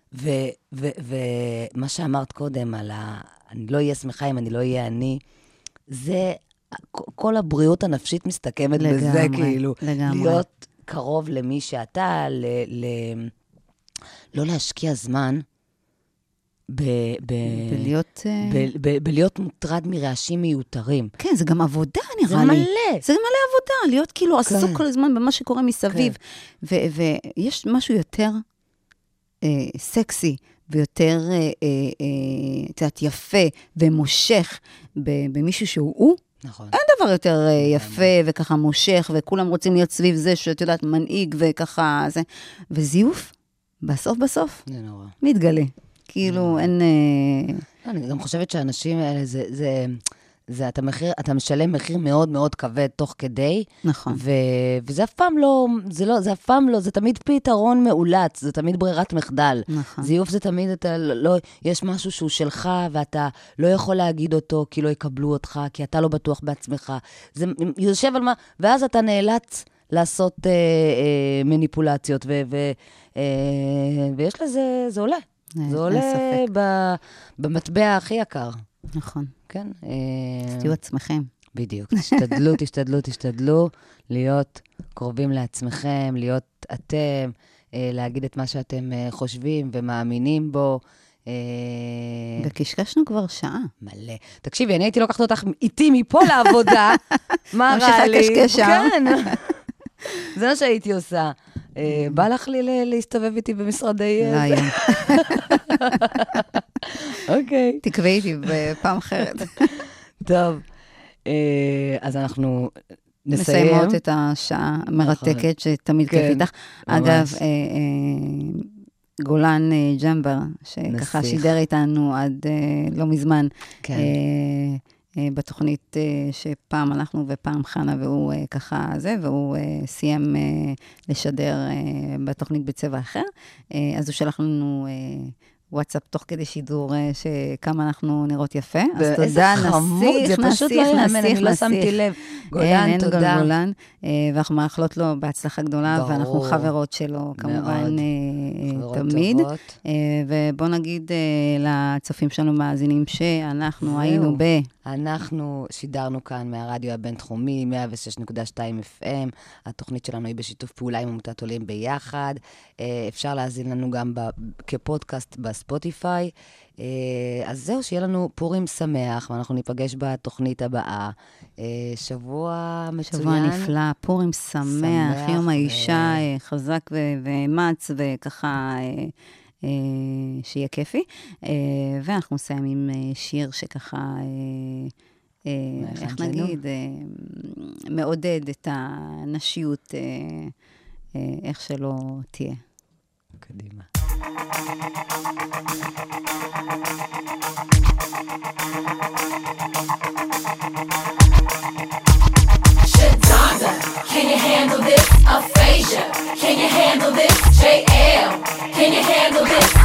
ומה שאמרת קודם על ה... אני לא אהיה שמחה אם אני לא אהיה אני, זה... כל הבריאות הנפשית מסתכמת לגמרי, בזה, כאילו. לגמרי. להיות קרוב למי שאתה, ל, ל, לא להשקיע זמן, ב, ב, בלהיות... ב, ב, בלהיות מוטרד מרעשים מיותרים. כן, זה גם עבודה, נראה זה לי. מלא. זה מלא עבודה, להיות כאילו כן. עסוק כל הזמן במה שקורה מסביב. כן. ויש משהו יותר אה, סקסי, ויותר, אה, אה, אה, תעת, יפה ומושך במישהו שהוא הוא, נכון. אין דבר יותר יפה וככה מושך, וכולם רוצים להיות סביב זה שאת יודעת מנהיג וככה זה. וזיוף, בסוף בסוף, זה נורא. מתגלה. כאילו אין... אני גם חושבת שהאנשים האלה, זה, זה, זה, אתה, מחיר, אתה משלם מחיר מאוד מאוד כבד תוך כדי. נכון. ו, וזה אף פעם לא, זה לא, זה אף פעם לא, זה תמיד פתרון מאולץ, זה תמיד ברירת מחדל. נכון. זיוף זה תמיד, אתה לא, יש משהו שהוא שלך, ואתה לא יכול להגיד אותו, כי לא יקבלו אותך, כי אתה לא בטוח בעצמך. זה יושב על מה, ואז אתה נאלץ לעשות אה, אה, מניפולציות, ו, ו, אה, ויש לזה, זה עולה. זה עולה ב, במטבע הכי יקר. נכון. כן. תהיו עצמכם. בדיוק. תשתדלו, תשתדלו, תשתדלו להיות קרובים לעצמכם, להיות אתם, להגיד את מה שאתם חושבים ומאמינים בו. וקשקשנו כבר שעה. מלא. תקשיבי, אני הייתי לוקחת אותך איתי מפה לעבודה. מה רע לי? ממשיכה קשקש שם. כן. זה מה שהייתי עושה. בא לך לי להסתובב איתי במשרדי... לא היום. אוקיי. תקווי איתי בפעם אחרת. טוב, אז אנחנו נסיים. מסיימות את השעה המרתקת שתמיד כיף איתך. אגב, גולן ג'מבר, שככה שידר איתנו עד לא מזמן, בתוכנית שפעם הלכנו ופעם חנה, והוא ככה זה, והוא סיים לשדר בתוכנית בצבע אחר. אז הוא שלח לנו וואטסאפ תוך כדי שידור שכמה אנחנו נראות יפה. אז תודה, נסיך, זה פשוט לא יאמן, אני לא שמתי לב. גולן, תודה. גולן, ואנחנו מאחלות לו בהצלחה גדולה, ואנחנו חברות שלו כמובן תמיד. ובוא נגיד לצופים שלנו מאזינים שאנחנו היינו ב... אנחנו שידרנו כאן מהרדיו הבינתחומי, מאה ושש נקודה שתיים אף אם. התוכנית שלנו היא בשיתוף פעולה עם עמותת עולים ביחד. אפשר להאזין לנו גם כפודקאסט בספוטיפיי. אז זהו, שיהיה לנו פורים שמח, ואנחנו ניפגש בתוכנית הבאה. שבוע מצוין. שבוע נפלא, פורים שמח, יום האישה חזק ואמץ, וככה... שיהיה כיפי, ואנחנו נסיים עם שיר שככה, איך נגיד, מעודד את הנשיות, איך שלא תהיה. קדימה. Shadonda, can you handle this? Aphasia, can you handle this? J L Can you handle this?